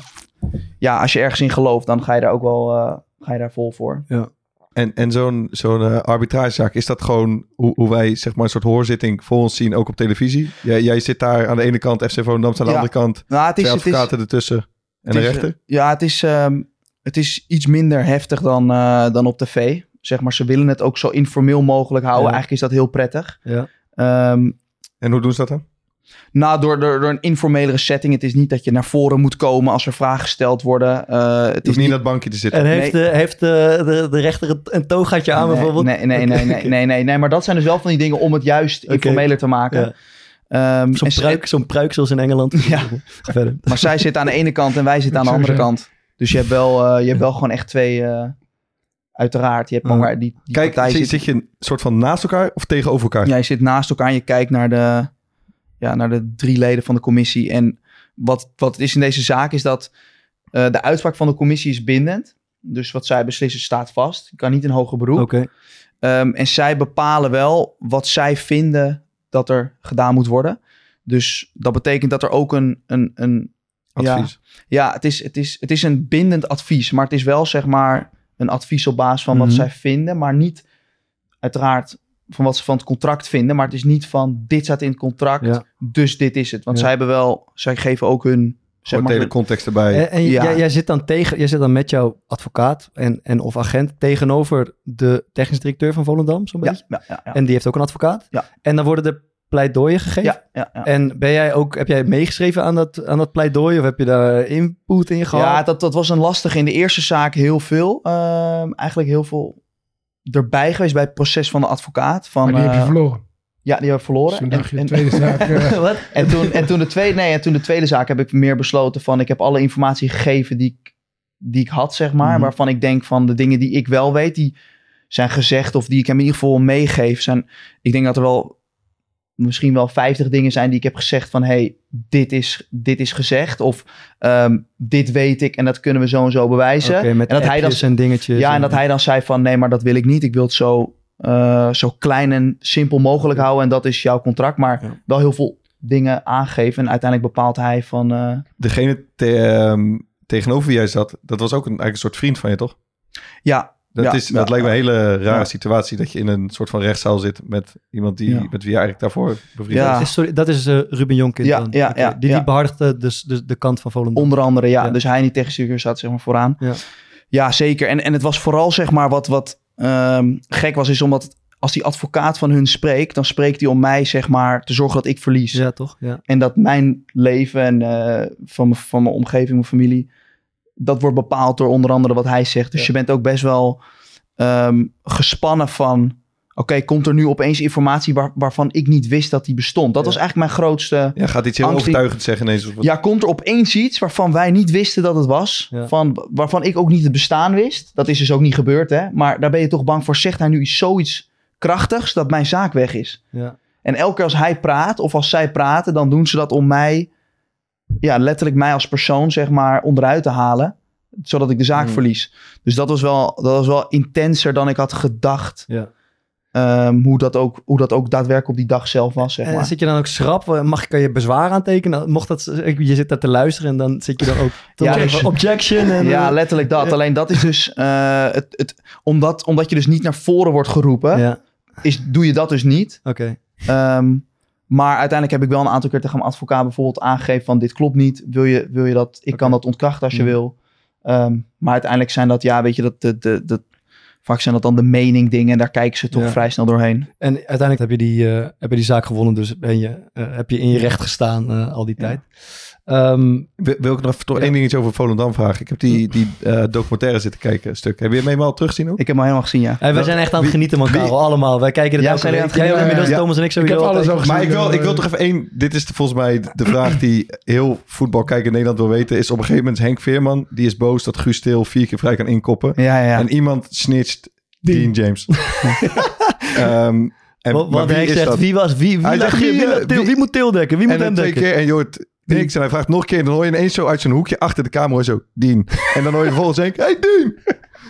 ja, als je ergens in gelooft, dan ga je daar ook wel uh, ga je daar vol voor. Ja. En, en zo'n, zo'n uh, arbitragezaak, is dat gewoon hoe, hoe wij zeg maar een soort hoorzitting voor ons zien, ook op televisie? Jij, jij zit daar aan de ene kant, F C Volendam, aan de ja. andere kant, nou, het is, twee advocaten het is, ertussen en de is, rechter? Ja, het is, um, het is iets minder heftig dan, uh, dan op tv. Zeg maar, ze willen het ook zo informeel mogelijk houden. Ja. Eigenlijk is dat heel prettig. Ja. Um, en hoe doen ze dat dan? Nou, door, door, door een informelere setting. Het is niet dat je naar voren moet komen als er vragen gesteld worden. Uh, het is niet in dat bankje te zitten. En heeft, nee. de, heeft de, de, de rechter een togaatje aan nee, bijvoorbeeld? Nee, nee, okay. nee, nee, nee, nee, nee. Maar dat zijn dus wel van die dingen om het juist okay. informeler te maken. Ja. Um, zo'n, pruik, zo'n pruik zoals in Engeland. Ja. Ga verder. Maar zij zit aan de ene kant en wij zitten aan de andere kant. Dus je hebt wel, uh, je hebt wel gewoon echt twee... Uh, uiteraard. Je hebt uh. maar die, die Kijk, zit, zit, zit je een soort van naast elkaar of tegenover elkaar? Ja, je zit naast elkaar en je kijkt naar de... Ja, naar de drie leden van de commissie. En wat, wat het is in deze zaak is dat uh, de uitspraak van de commissie is bindend. Dus wat zij beslissen staat vast. Je kan niet in hoger beroep. Okay. Um, en zij bepalen wel wat zij vinden dat er gedaan moet worden. Dus dat betekent dat er ook een... een, een advies. Ja, ja het, is, het, is, het is een bindend advies. Maar het is wel zeg maar een advies op basis van mm-hmm. wat zij vinden. Maar niet uiteraard... van wat ze van het contract vinden. Maar het is niet van, dit staat in het contract, ja. dus dit is het. Want ja. zij hebben wel, zij geven ook hun... Zeg maar, de hele context erbij. En, en ja. jij, jij zit dan tegen, jij zit dan met jouw advocaat en, en of agent tegenover de technisch directeur van Volendam, zo'n ja, beetje. Ja, ja, ja. En die heeft ook een advocaat. Ja. En dan worden er pleidooien gegeven. Ja, ja, ja. En ben jij ook, heb jij meegeschreven aan dat, aan dat pleidooi of heb je daar input in gehad? Ja, dat, dat was een lastige. In de eerste zaak heel veel. Uh, eigenlijk heel veel erbij geweest bij het proces van de advocaat. Van, maar die uh, heb je verloren. Ja, die heb ik verloren. Dus dacht je en, de tweede zaak... Uh... Wat? En, toen, en, toen de tweede, nee, en toen de tweede zaak heb ik meer besloten van... ik heb alle informatie gegeven die ik, die ik had, zeg maar. Mm-hmm. Waarvan ik denk van de dingen die ik wel weet... die zijn gezegd of die ik hem in ieder geval meegeef. Zijn, ik denk dat er wel misschien wel vijftig dingen zijn die ik heb gezegd van... hey, dit is, dit is gezegd. Of um, dit weet ik en dat kunnen we zo en zo bewijzen. Okay, met en dat hij dan, en dingetjes. Ja, en, en dat hij dan zei van... nee, maar dat wil ik niet. Ik wil het zo... Uh, zo klein en simpel mogelijk houden. En dat is jouw contract. Maar ja. wel heel veel dingen aangeven. En uiteindelijk bepaalt hij van... Uh... Degene te, um, tegenover wie jij zat... dat was ook een, eigenlijk een soort vriend van je, toch? Ja. Dat, ja, is, ja, dat lijkt me een hele rare ja. situatie... dat je in een soort van rechtszaal zit... met iemand die, ja. met wie je eigenlijk daarvoor bevriend ja. was. Sorry, dat is uh, Ruben Jonkind ja, dan. Ja, okay. ja, die, die ja. behartigde dus de, de kant van Volendam. Onder andere, ja. ja. Dus hij niet tegen Stuur zat zeg maar vooraan. Ja, ja zeker. En, en het was vooral zeg maar wat, wat um, gek was... is omdat... als die advocaat van hun spreekt, dan spreekt hij om mij, zeg maar, te zorgen dat ik verlies. Ja, toch? Ja. En dat mijn leven en uh, van, van mijn omgeving, mijn familie, dat wordt bepaald door onder andere wat hij zegt. Dus ja. je bent ook best wel um, gespannen van, oké, okay, komt er nu opeens informatie waar, waarvan ik niet wist dat die bestond? Dat ja. was eigenlijk mijn grootste Ja, gaat iets heel angst. overtuigend zeggen ineens. Of wat? Ja, komt er opeens iets waarvan wij niet wisten dat het was. Ja. Van, waarvan ik ook niet het bestaan wist. Dat is dus ook niet gebeurd, hè. Maar daar ben je toch bang voor. Zegt hij nu zoiets krachtigs dat mijn zaak weg is. Ja. En elke keer als hij praat of als zij praten, dan doen ze dat om mij, ja, letterlijk mij als persoon, zeg maar, onderuit te halen, zodat ik de zaak mm. verlies. Dus dat was wel, dat was wel intenser dan ik had gedacht. Ja. Um, hoe, dat ook, hoe dat ook daadwerkelijk op die dag zelf was, zeg maar. En zit je dan ook schrap? Mag kan je bezwaar aantekenen? Mocht dat, je zit daar te luisteren en dan zit je dan ook... ja, objection. objection en, ja, letterlijk dat. Alleen dat is dus... Uh, het, het, omdat, omdat je dus niet naar voren wordt geroepen, ja. is, doe je dat dus niet. Oké. Okay. Um, maar uiteindelijk heb ik wel een aantal keer tegen mijn advocaat bijvoorbeeld aangegeven van dit klopt niet. Wil je, wil je dat? Ik okay. kan dat ontkrachten als je mm. wil. Um, maar uiteindelijk zijn dat, ja, weet je, dat... de, de, de vaak zijn dat dan de mening dingen en daar kijken ze toch ja. vrij snel doorheen. En uiteindelijk heb je die, uh, heb je die zaak gewonnen, dus ben je, uh, heb je in je recht gestaan uh, al die ja. tijd. Um, wil, wil ik nog even toch ja. één dingetje over Volendam vragen? Ik heb die, die uh, documentaire zitten kijken, een stuk. Heb je hem helemaal teruggezien ook? Ik heb hem helemaal gezien, ja. Hey, we zijn echt aan het genieten, man, Karel, allemaal. Wij kijken er ja, elke week. Jij inmiddels, ja. Thomas en ik sowieso. Ik heb alles al gezien. Maar ik wil, ik wil toch even één... Dit is de, volgens mij de vraag die heel voetbalkijker in Nederland wil weten. Is op een gegeven moment Henk Veerman, die is boos dat Guus Til vier keer vrij kan inkoppen. Ja, ja. En iemand snitcht Dean James. um, en, wat wat wie hij zegt, dat? wie was wie? Wie, hij zegt, wie, wie, wie, wie, wie moet Til dekken? Wie moet hem dekken? Keer, en je hoort niks en hij vraagt nog een keer. En dan hoor je ineens zo uit zijn hoekje achter de camera zo, Dean. En dan hoor je vervolgens denken, hey Dean!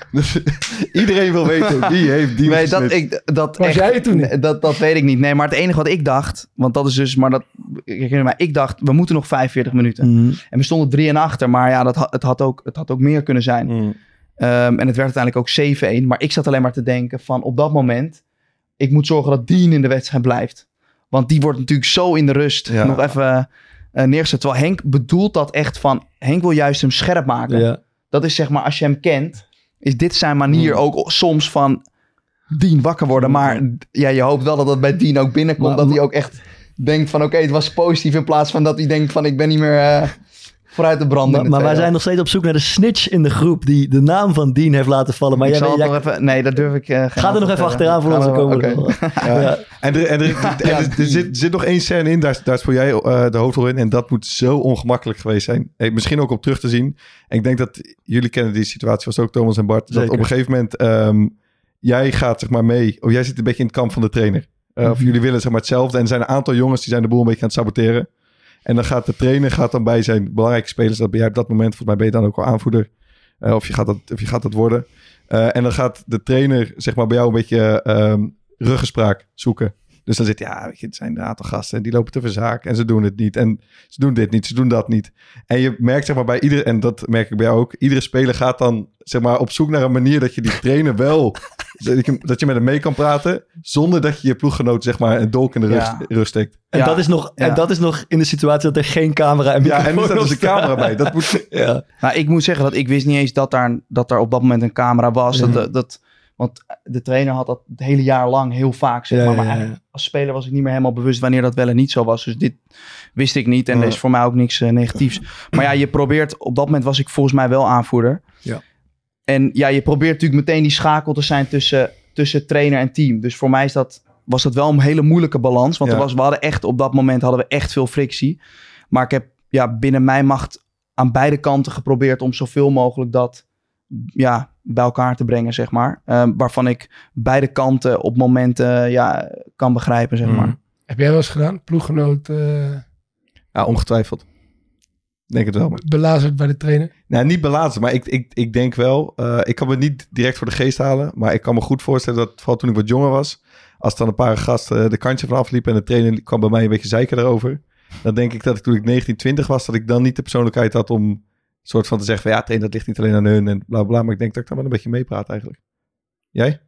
Dus iedereen wil weten, wie heeft Dien Nee, dat, gesnitcht? ik, dat, Was echt, jij het toen niet? nee, dat, dat weet ik niet. Nee, maar het enige wat ik dacht, want dat is dus, maar dat, ik, herinner me, ik dacht, we moeten nog vijfenveertig minuten. Mhm. En we stonden drie en achter, maar ja, dat, had- het, had ook, het had ook meer kunnen zijn. Mm. Ehm, en het werd uiteindelijk ook zeven-een. Maar ik zat alleen maar te denken van op dat moment, ik moet zorgen dat Dien in de wedstrijd blijft. Want die wordt natuurlijk zo in de rust Ja. nog even uh, neergezet. Terwijl Henk bedoelt dat echt van, Henk wil juist hem scherp maken. Ja. Dat is zeg maar, als je hem kent, is dit zijn manier Mm. ook soms van Dien wakker worden. Maar ja, je hoopt wel dat dat bij Dien ook binnenkomt. Maar- dat hij ook echt denkt van oké, het was positief. In plaats van dat hij denkt van ik ben niet meer uh, vooruit te branden. Maar, in de maar wij tweede zijn nog steeds op zoek naar de snitch in de groep die de naam van Dien heeft laten vallen. Maar ik jij, zal jij, het nog even... Nee, dat durf ik uh, geen ga er nog even antwoord achteraan voor geven. onze Gaan we- komende. oké. Ja. Ja. En, er, en, er, en er, er zit, zit nog één scène in, daar, daar speel jij uh, de hoofdrol in. En dat moet zo ongemakkelijk geweest zijn. Hey, misschien ook op terug te zien. En ik denk dat jullie kennen die situatie, was ook Thomas en Bart. Dat Zeker. op een gegeven moment, um, jij gaat zeg maar mee. Of jij zit een beetje in het kamp van de trainer. Uh, of jullie willen zeg maar hetzelfde. En er zijn een aantal jongens die zijn de boel een beetje aan het saboteren. En dan gaat de trainer gaat dan bij zijn belangrijke spelers. Dat ben jij op dat moment, volgens mij ben je dan ook wel aanvoerder. Uh, of, je gaat dat, of je gaat dat worden. Uh, en dan gaat de trainer zeg maar bij jou een beetje um, ruggespraak zoeken. Dus dan zit ja, weet je, het zijn een aantal gasten en die lopen te verzaken en ze doen het niet. En ze doen dit niet, ze doen dat niet. En je merkt zeg maar bij ieder, en dat merk ik bij jou ook, iedere speler gaat dan zeg maar op zoek naar een manier dat je die trainer wel, dat je, dat je met hem mee kan praten, zonder dat je je ploeggenoot zeg maar een dolk in de rust, Ja. rust steekt. En, Ja. dat is nog, Ja. en dat is nog in de situatie dat er geen camera en Ja, en nu microfoon staat op dus een camera bij. Dat moet, Ja. Nou, ik moet zeggen dat ik wist niet eens dat daar, dat daar op dat moment een camera was. Mhm. Dat, dat, want de trainer had dat het hele jaar lang heel vaak. Zeg Ja, maar. ja, maar ja. eigenlijk als speler was ik niet meer helemaal bewust wanneer dat wel en niet zo was. Dus dit wist ik niet. En Ja. er is voor mij ook niks uh, negatiefs. Maar ja, je probeert... Op dat moment was ik volgens mij wel aanvoerder. Ja. En ja, je probeert natuurlijk meteen die schakel te zijn tussen, tussen trainer en team. Dus voor mij is dat, was dat wel een hele moeilijke balans. Want Ja. er was, we hadden echt, op dat moment hadden we echt veel frictie. Maar ik heb ja, binnen mijn macht aan beide kanten geprobeerd om zoveel mogelijk dat ja, bij elkaar te brengen, zeg maar. Uh, waarvan ik beide kanten op momenten ja, kan begrijpen, zeg maar. Mm. Heb jij wel eens gedaan? Ploeggenoot uh, ja, ongetwijfeld. Ik denk het wel. Maar. belazerd bij de trainer? Nou, niet belaten, maar ik, ik, ik denk wel... Uh, ik kan me niet direct voor de geest halen, maar ik kan me goed voorstellen dat, vooral toen ik wat jonger was, als dan een paar gasten de kantje van afliepen en de trainer kwam bij mij een beetje zeiken daarover, dan denk ik dat ik toen ik negentien, twintig was, dat ik dan niet de persoonlijkheid had om soort van te zeggen van ja, trainer, dat ligt niet alleen aan hun en bla bla, maar ik denk dat ik dan wel een beetje meepraat eigenlijk. Jij?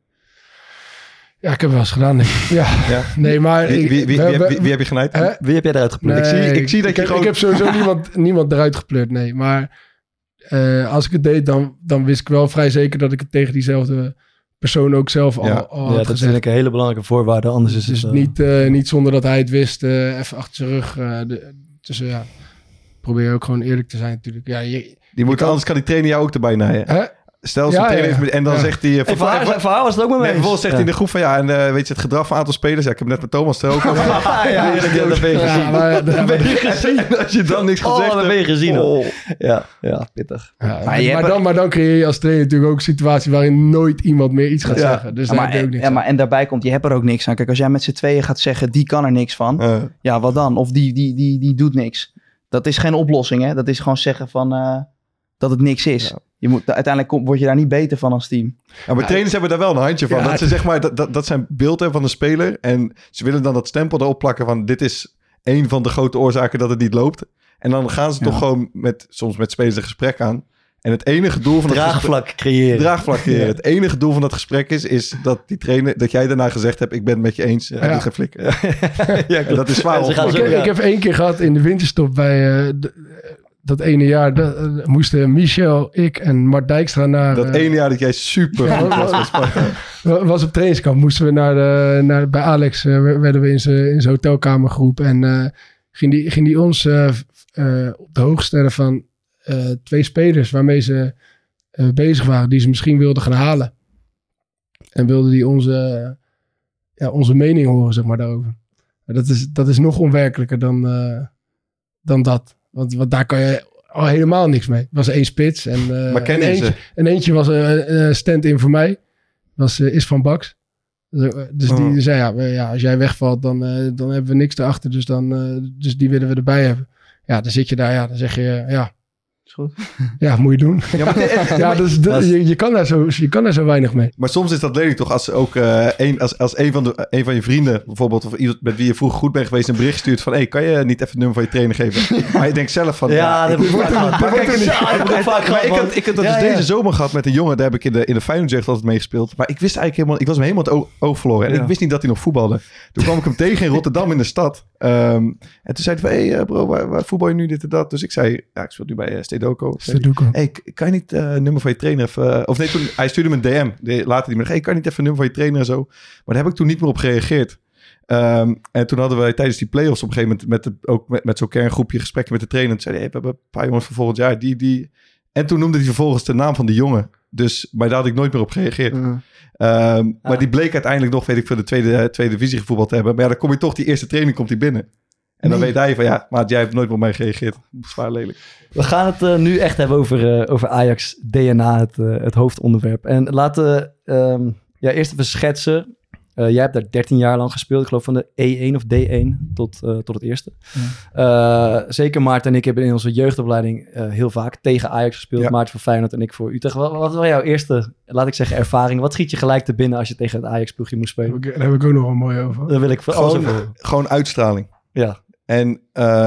Ja, ik heb wel eens gedaan. Nee, ja. Ja. nee maar... Wie, ik- wie, wie, we- wie, we- wie, wie heb je genaaid? Hè? Wie heb jij eruit geplukt? Ik zie- Nee, ik zie dat ik je heb, gewoon- Ik heb sowieso niemand, niemand eruit gepleurd, nee. Maar uh, als ik het deed, dan, dan wist ik wel vrij zeker dat ik het tegen diezelfde persoon ook zelf al, Ja. al Ja, had dat gezegd. vind ik een hele belangrijke voorwaarde. Anders is Dus het... niet, uh, niet zonder dat hij het wist, uh, even achter zijn rug. Uh, de, dus uh, ja, probeer ook gewoon eerlijk te zijn natuurlijk. Ja, je, Die moet, kan- anders kan die trainer jou ook erbij naaien. hè? Stel, als Ja, een trainer ja, heeft met- en dan ja. zegt hij... uh, Hey, voor, haar, voor- voor haar was het ook met Nee, mij. vervolgens zegt hij in de groep van ja, en uh, weet je, het gedrag van een aantal spelers. Ja, ik heb net met Thomas er ook over. Ja, ja, ja, dat ben je Ja, gezien. maar, Dat ben je gezien. En als je dan niks gezegd Oh, dat ben je hebt. gezien. hoor. Oh. Ja, ja, pittig. ja, Maar maar, je hebt- dan, maar dan creëer je als trainer natuurlijk ook een situatie waarin nooit iemand meer iets gaat Ja. zeggen. Dus Ja, daar maar, heb je ook niks ja, aan. maar en daarbij komt, je hebt er ook niks aan. Kijk, als jij met z'n tweeën gaat zeggen, die kan er niks van. Uh, Ja, wat dan? Of die, die, die, die doet niks. Dat is geen oplossing, hè? Dat is gewoon zeggen van uh, dat het niks is. Ja. Je moet, uiteindelijk kom- word je daar niet beter van als team. ja, maar trainers hebben daar wel een handje van. Ja, dat ze zeg maar, dat, dat, dat zijn beelden van de speler. En ze willen dan dat stempel erop plakken van dit is een van de grote oorzaken dat het niet loopt. En dan gaan ze Ja. toch gewoon met, soms met spelers een gesprek aan. En het enige doel van het gesprek... Draagvlak creëren. Draagvlak creëren. Ja. Het enige doel van dat gesprek is, is dat die trainer, dat jij daarna gezegd hebt, ik ben het met je eens. En Ja. niet gaan flikken. Ja, En dat is zwaar En ze gaan opgepakt. zo- Ik, ja. ik heb één keer gehad in de winterstop bij uh, de- dat ene jaar. Dat, uh, moesten Michel, ik en Mart Dijkstra naar... Dat uh, ene jaar dat jij super Ja, goed was maar- met Sparta. wa- was op trainingskamp. Moesten we naar, de, naar bij Alex. uh, werden we in zijn in zijn hotelkamer geroepen. En uh, ging, die, ging die ons uh, uh, op de hoogte stellen van uh, twee spelers waarmee ze uh, bezig waren. Die ze misschien wilden gaan halen. En wilden die onze, uh, ja, onze mening horen, zeg maar, daarover. Maar dat is, dat is nog onwerkelijker dan, uh, dan dat. Want, want daar kan je al helemaal niks mee. Het was één spits. En, uh, Maar ken en je eentje, ze? en eentje was een uh, stand-in voor mij. Was uh, Is van Baks. Dus, uh, dus Oh. die zei, ja, we- ja, als jij wegvalt, dan, uh, dan hebben we niks erachter. Dus, dan, uh, dus die willen we erbij hebben. Ja, dan zit je daar, ja, dan zeg je, uh, ja, Is goed. Ja, moet je doen. Ja, maar, Ja, dus, de- je, je, kan daar zo, je kan daar zo weinig mee. maar soms is dat lelijk toch als ook uh, een, als, als een, van de, een van je vrienden bijvoorbeeld, of iemand met wie je vroeger goed bent geweest, een bericht stuurt van, hey, kan je niet even het nummer van je trainer geven? Maar je denkt zelf van, Ja, ja, dat heb ik vaak gehad. maar kijk, Ja, dat heb ik vaak maar gehad, ik man. had, ik had dat Ja, dus ja. deze zomer gehad met een jongen, daar heb ik in de, in de Feyenoordjeugd altijd meegespeeld. Maar ik wist eigenlijk helemaal, ik was hem helemaal het oog, oog verloren. En Ja. ik wist niet dat hij nog voetbalde. Toen kwam ik hem tegen in Rotterdam in de stad. Um, en toen zei hij van, hey uh, bro, waar, waar voetbal je nu dit en dat? Dus ik zei, ja, ik speel nu bij uh, Stedoco. Stedoco. Hey, k- kan je niet uh, een nummer van je trainer even... Uh, of nee, toen, hij stuurde me een D M. De, later die me hey, kan je niet even een nummer van je trainer en zo? Maar daar heb ik toen niet meer op gereageerd. Um, en toen hadden wij tijdens die play-offs op een gegeven moment... met, de, ook met, met zo'n kerngroepje gesprekken met de trainer. En toen zei hij, hey, we hebben een paar jongens van volgend jaar. Die, die... En toen noemde hij vervolgens de naam van die jongen. Dus, maar daar had ik nooit meer op gereageerd. Uh, Um, Ah. Maar die bleek uiteindelijk nog, weet ik, voor de tweede, tweede divisie gevoetbald te hebben. Maar ja, dan kom je toch, die eerste training komt hij binnen. En dan Nee. weet hij van, ja, maar jij hebt nooit meer op mij gereageerd. Zwaar lelijk. We gaan het uh, nu echt hebben over, uh, over Ajax D N A, het, uh, het hoofdonderwerp. En laten we um, ja, eerst even schetsen. Uh, jij hebt daar dertien jaar lang gespeeld. Ik geloof van de E één of D één tot, uh, tot het eerste. Ja. Uh, zeker Maarten en ik hebben in onze jeugdopleiding uh, heel vaak tegen Ajax gespeeld. Ja. Maarten voor Feyenoord en ik voor Utrecht. Wat, wat was jouw eerste, laat ik zeggen, ervaring? Wat schiet je gelijk te binnen als je tegen het Ajax-ploegje moest spelen? Daar heb ik ook nog wel mooi over. Daar wil ik voor alles Gewoon, over horen. gewoon uitstraling. Ja. En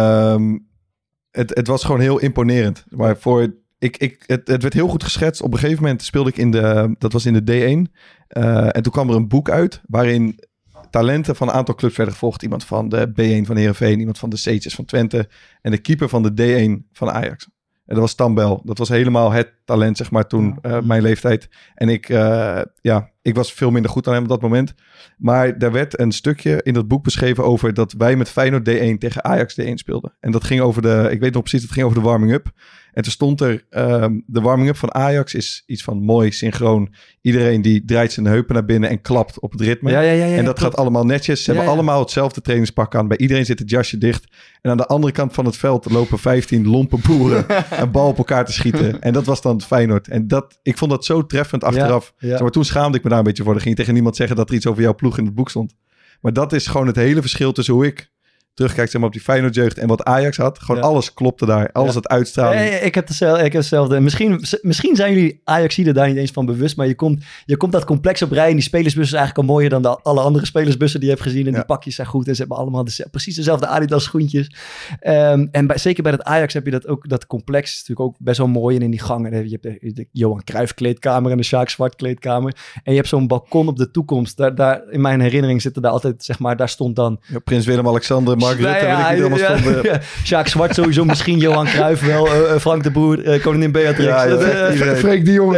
um, het, het was gewoon heel imponerend. Maar voor, ik, ik, het, het werd heel goed geschetst. Op een gegeven moment speelde ik in de, dat was in de D één. Uh, en toen kwam er een boek uit waarin talenten van een aantal clubs werden gevolgd. Iemand van de B één van Heerenveen, iemand van de C'tjes van Twente en de keeper van de D één van Ajax. En dat was Tambel. Dat was helemaal het talent, zeg maar, toen, uh, mijn leeftijd. En ik, uh, ja, ik was veel minder goed dan hem op dat moment. Maar daar werd een stukje in dat boek beschreven over dat wij met Feyenoord D één tegen Ajax D één speelden. En dat ging over de, ik weet nog precies, dat ging over de warming-up. En toen stond er, um, de warming-up van Ajax is iets van mooi, synchroon. Iedereen die draait zijn heupen naar binnen en klapt op het ritme. Ja, ja, ja, ja, en dat klopt. gaat allemaal netjes. Ze Ja, hebben ja. allemaal hetzelfde trainingspak aan. Bij iedereen zit het jasje dicht. En aan de andere kant van het veld lopen vijftien lompe boeren een bal op elkaar te schieten. En dat was dan Feyenoord. En dat, ik vond dat zo treffend achteraf. Ja, ja. Maar toen schaamde ik me daar een beetje voor. Dan ging je tegen niemand zeggen dat er iets over jouw ploeg in het boek stond. Maar dat is gewoon het hele verschil tussen hoe ik terugkijk, zeg maar, op die Feyenoord-jeugd en wat Ajax had. Gewoon Ja. alles klopte daar. Alles Ja. het uitstralen. Ja, ja, ik heb hetzelfde. Ik heb hetzelfde. Misschien, misschien zijn jullie Ajaxiden daar niet eens van bewust, maar je komt, je komt dat complex op rij en die spelersbussen is eigenlijk al mooier dan de, alle andere spelersbussen die je hebt gezien. En Ja. die pakjes zijn goed en ze hebben allemaal de, precies dezelfde Adidas schoentjes. Um, en bij, zeker bij het Ajax heb je dat ook, dat complex is natuurlijk ook best wel mooi. En in die gangen heb je de, de Johan Cruijff kleedkamer en de Sjaak Zwart kleedkamer. En je hebt zo'n balkon op de toekomst. Daar, daar, in mijn herinnering zitten daar altijd, zeg maar, daar stond dan... Ja, Prins Willem-Alexander, Mark Rutte, Nou ja, weet ik niet helemaal ja, stonden. ja. Sjaak Zwart sowieso, misschien Johan Cruijff wel, uh, Frank de Boer, uh, koningin Beatrix. Ja, ja, Uh, echt iedereen. Freek de Jong.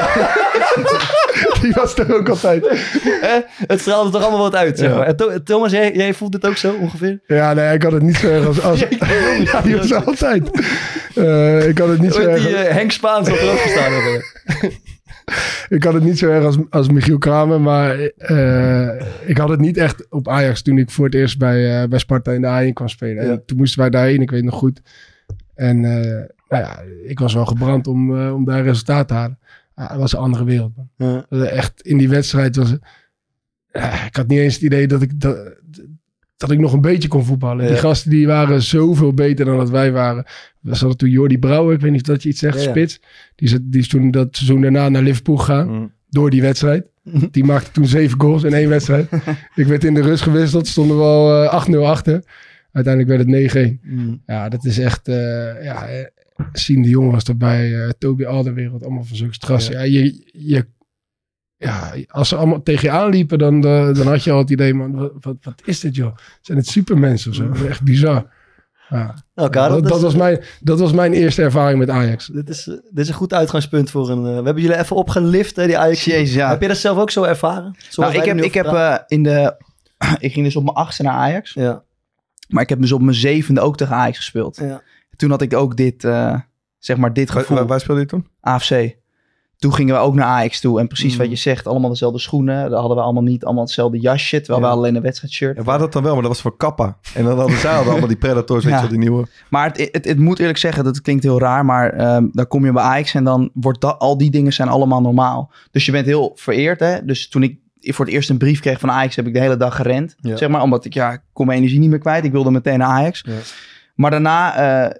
Die was er ook altijd. eh, het straalde toch allemaal wat uit, zeg Ja. maar. En Tho- Thomas, jij, jij voelt het ook zo ongeveer? Ja, nee, ik had het niet zo erg als... als ja, die was er altijd. Uh, ik had het niet zo Met erg... die uh, Henk Spaans op er ook gestaan hebben. Ik had het niet zo erg als, als Michiel Kramer, maar uh, ik had het niet echt op Ajax toen ik voor het eerst bij, uh, bij Sparta in de A één kwam spelen. Ja. En toen moesten wij daarheen, ik weet nog goed. En uh, nou ja, ik was wel gebrand om, uh, om daar resultaat te halen. Uh, het was een andere wereld, man. Ja. Uh, echt, in die wedstrijd was het... Uh, ik had niet eens het idee dat ik, dat, dat ik nog een beetje kon voetballen. Ja. Die gasten die waren zoveel beter dan dat wij waren. We hadden toen Jordi Brouwer, ik weet niet of dat je iets zegt, Ja, ja. spits. Die is, die is toen dat seizoen daarna naar Liverpool gegaan. Mm. Door die wedstrijd. Die maakte toen zeven goals in één wedstrijd. Ik werd in de rust gewisseld. Stonden we al uh, acht nul achter. Uiteindelijk werd het negen één. Mm. Ja, dat is echt... Uh, ja, uh, Siem de Jong was erbij. Uh, Toby Alderwereld. Allemaal van zulke gasten. Ja. Ja, je, je, ja, als ze allemaal tegen je aanliepen... dan, uh, dan had je al het idee... Man, wat, wat, wat is dit, joh? Zijn het supermensen of zo? Dat is echt bizar. Ja. Nou, Karel, dat, dat, is, was mijn, dat was mijn eerste ervaring met Ajax. dit, is, uh, dit is een goed uitgangspunt voor een... Uh, we hebben jullie even opgelift, hè, die Ajax. Jezus, ja. Heb je dat zelf ook zo ervaren? Zoals Nou, ik wij er heb, nu ik heb over praten? uh, in de... ik ging dus op mijn achtste naar Ajax. Ja, Maar ik heb dus op mijn zevende ook tegen Ajax gespeeld. ja. Toen had ik ook dit, uh, zeg maar, dit Waar, gevoel. waar, waar speelde je toen? A F C. Toen gingen we ook naar Ajax toe. En precies Mm. wat je zegt, allemaal dezelfde schoenen. Dat hadden we allemaal niet, allemaal hetzelfde jasje. Terwijl Ja. we hadden alleen een wedstrijdshirt. Ja, waar dat dan wel, maar dat was voor Kappa. En dan hadden zij hadden allemaal die Predators, weet je Ja. wel, die nieuwe. Maar het, het, het moet eerlijk zeggen, dat klinkt heel raar. Maar um, dan kom je bij Ajax en dan wordt dat, al die dingen zijn allemaal normaal. Dus je bent heel vereerd. Hè? Dus toen ik voor het eerst een brief kreeg van Ajax, heb ik de hele dag gerend. Ja. Zeg maar, omdat ik, ja, ik kon mijn energie niet meer kwijt. Ik wilde meteen naar Ajax. Ja. Maar daarna... Uh,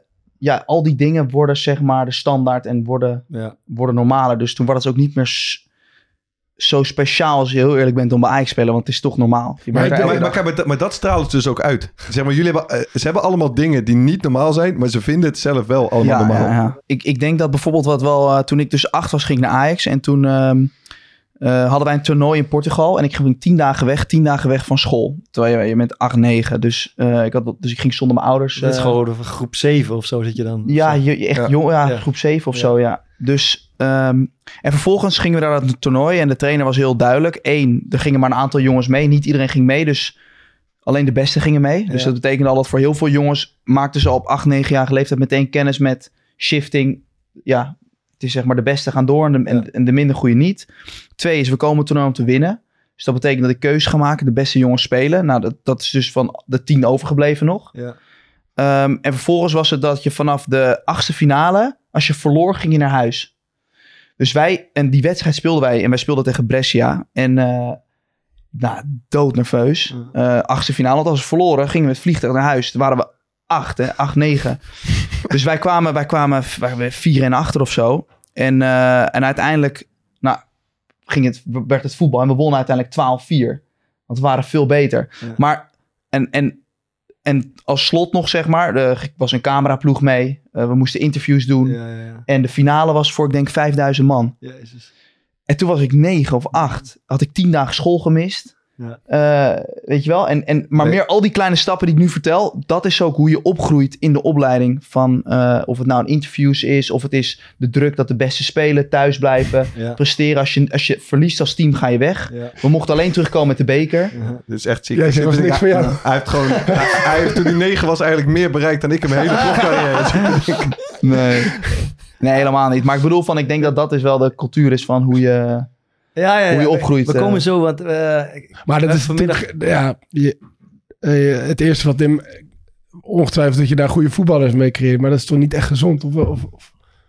ja, al die dingen worden zeg maar de standaard en worden, Ja. worden normaler. Dus toen was het ook niet meer s- zo speciaal als je heel eerlijk bent om bij Ajax te spelen. Want het is toch normaal. Je Maar bent er ik- elke Maar, maar, dag. kijk, maar, dat- maar dat stralen ze dus ook uit. Zeg maar, jullie hebben, eh, ze hebben allemaal dingen die niet normaal zijn, maar ze vinden het zelf wel allemaal Ja, normaal. ja, ja. Ik, ik denk dat bijvoorbeeld wat wel... eh, toen ik dus acht was, ging ik naar Ajax. En toen ehm, eh, hadden wij een toernooi in Portugal. En ik ging tien dagen weg. Tien dagen weg van school. Terwijl je, je bent acht, negen. Dus, eh, ik had, dus ik ging zonder mijn ouders. Dat is eh, gewoon een groep zeven of zo zit je dan. Ja, je, je echt Ja. jong, ja, Ja. groep zeven of Ja. zo, ja. Dus, ehm, en vervolgens gingen we naar het toernooi en de trainer was heel duidelijk. Eén, er gingen maar een aantal jongens mee. Niet iedereen ging mee, dus alleen de beste gingen mee. Dus Ja. dat betekende al dat voor heel veel jongens maakten ze al op acht, negenjarige leeftijd meteen kennis met shifting. Ja, het is zeg maar de beste gaan door en de, en, Ja. en de minder goede niet. Twee is, we komen het toernooi om te winnen. Dus dat betekent dat ik keuze ga maken, de beste jongens spelen. Nou, dat, dat is dus van de tien overgebleven nog. Ja. Um, en vervolgens was het dat je vanaf de achtste finale, als je verloor, ging je naar huis. Dus wij, en die wedstrijd speelden wij, en wij speelden tegen Brescia. En, uh, nou, doodnerveus. Uh, achtste finale, want als we verloren, gingen we met vliegtuig naar huis. Toen waren we acht, hè, acht, negen. Dus wij kwamen, wij kwamen wij vier en achter of zo. En, uh, en uiteindelijk, nou, ging het, werd het voetbal en we wonnen uiteindelijk twaalf vier. Want we waren veel beter. Ja. Maar, en, en En als slot nog, zeg maar, er was een cameraploeg mee. Uh, we moesten interviews doen. Ja, ja, ja. En de finale was voor, ik denk, vijfduizend man. Jezus. En toen was ik negen of acht. Had ik tien dagen school gemist. Ja. Uh, weet je wel? En, en, maar Nee. meer al die kleine stappen die ik nu vertel, dat is ook hoe je opgroeit in de opleiding. Van uh, of het nou een interviews is, of het is de druk dat de beste spelen, thuis blijven, Ja. presteren. Als je, als je verliest als team, ga je weg. Ja. We mochten alleen terugkomen met de beker. Ja. Dit is echt ziek. Jij zegt, was niks voor jou. Hij heeft gewoon, hij, hij heeft toen hij negen was eigenlijk meer bereikt dan ik in mijn hele profcarrière. Nee. Nee, helemaal niet. Maar ik bedoel van, ik denk dat dat is wel de cultuur is van hoe je... Ja, ja, ja. Hoe je opgroeit, We komen eh. zo, want... uh, Maar dat Ja, is vanmiddag- vanmiddag... Ja, je, eh, het eerste wat Tim... Ongetwijfeld dat je daar goede voetballers mee creëert. Maar dat is toch niet echt gezond? Of, of, of-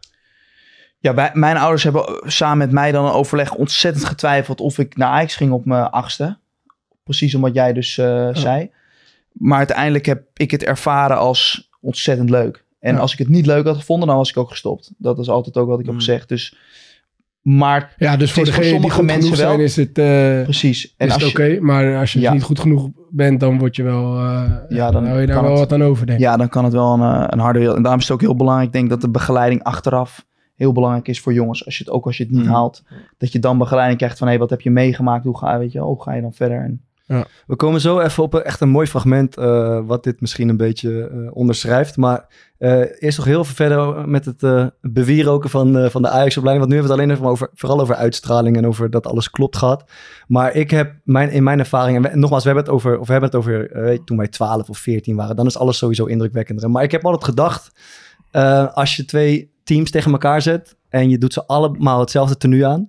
Ja, wij, mijn ouders hebben samen met mij dan een overleg ontzettend getwijfeld of ik naar Ajax ging op mijn achtste. Precies om wat jij dus uh, zei. Maar uiteindelijk heb ik het ervaren als ontzettend leuk. En Ja. als ik het niet leuk had gevonden, dan was ik ook gestopt. Dat is altijd ook wat ik heb Mm. gezegd. Dus, maar Ja, dus voor is voor degene die sommige goed mensen genoeg zijn wel. is het, eh, precies. En is het als oké. je, Maar als je Ja. niet goed genoeg bent, dan word je wel... eh, Ja, dan dan hou je daar kan wel het. wat aan over, denk ik. ja, dan kan het wel een, uh, een harde wereld. En daarom is het ook heel belangrijk. Ik denk dat de begeleiding achteraf heel belangrijk is voor jongens. Als je het, ook als je het niet Mm. haalt. Dat je dan begeleiding krijgt van, hé, hey, wat heb je meegemaakt? Hoe ga, weet je, hoe ga je dan verder? En, We komen zo even op een, echt een mooi fragment, uh, wat dit misschien een beetje uh, onderschrijft. Maar uh, eerst nog heel veel verder met het uh, bewieroken van, uh, van de Ajax-opleiding. Want nu hebben we het alleen even over, vooral over uitstraling en over dat alles klopt gehad. Maar ik heb mijn, in mijn ervaring, en we, nogmaals, we hebben het over, of we hebben het over uh, toen wij twaalf of veertien waren. Dan is alles sowieso indrukwekkender. Maar ik heb altijd gedacht, uh, als je twee teams tegen elkaar zet en je doet ze allemaal hetzelfde tenue aan.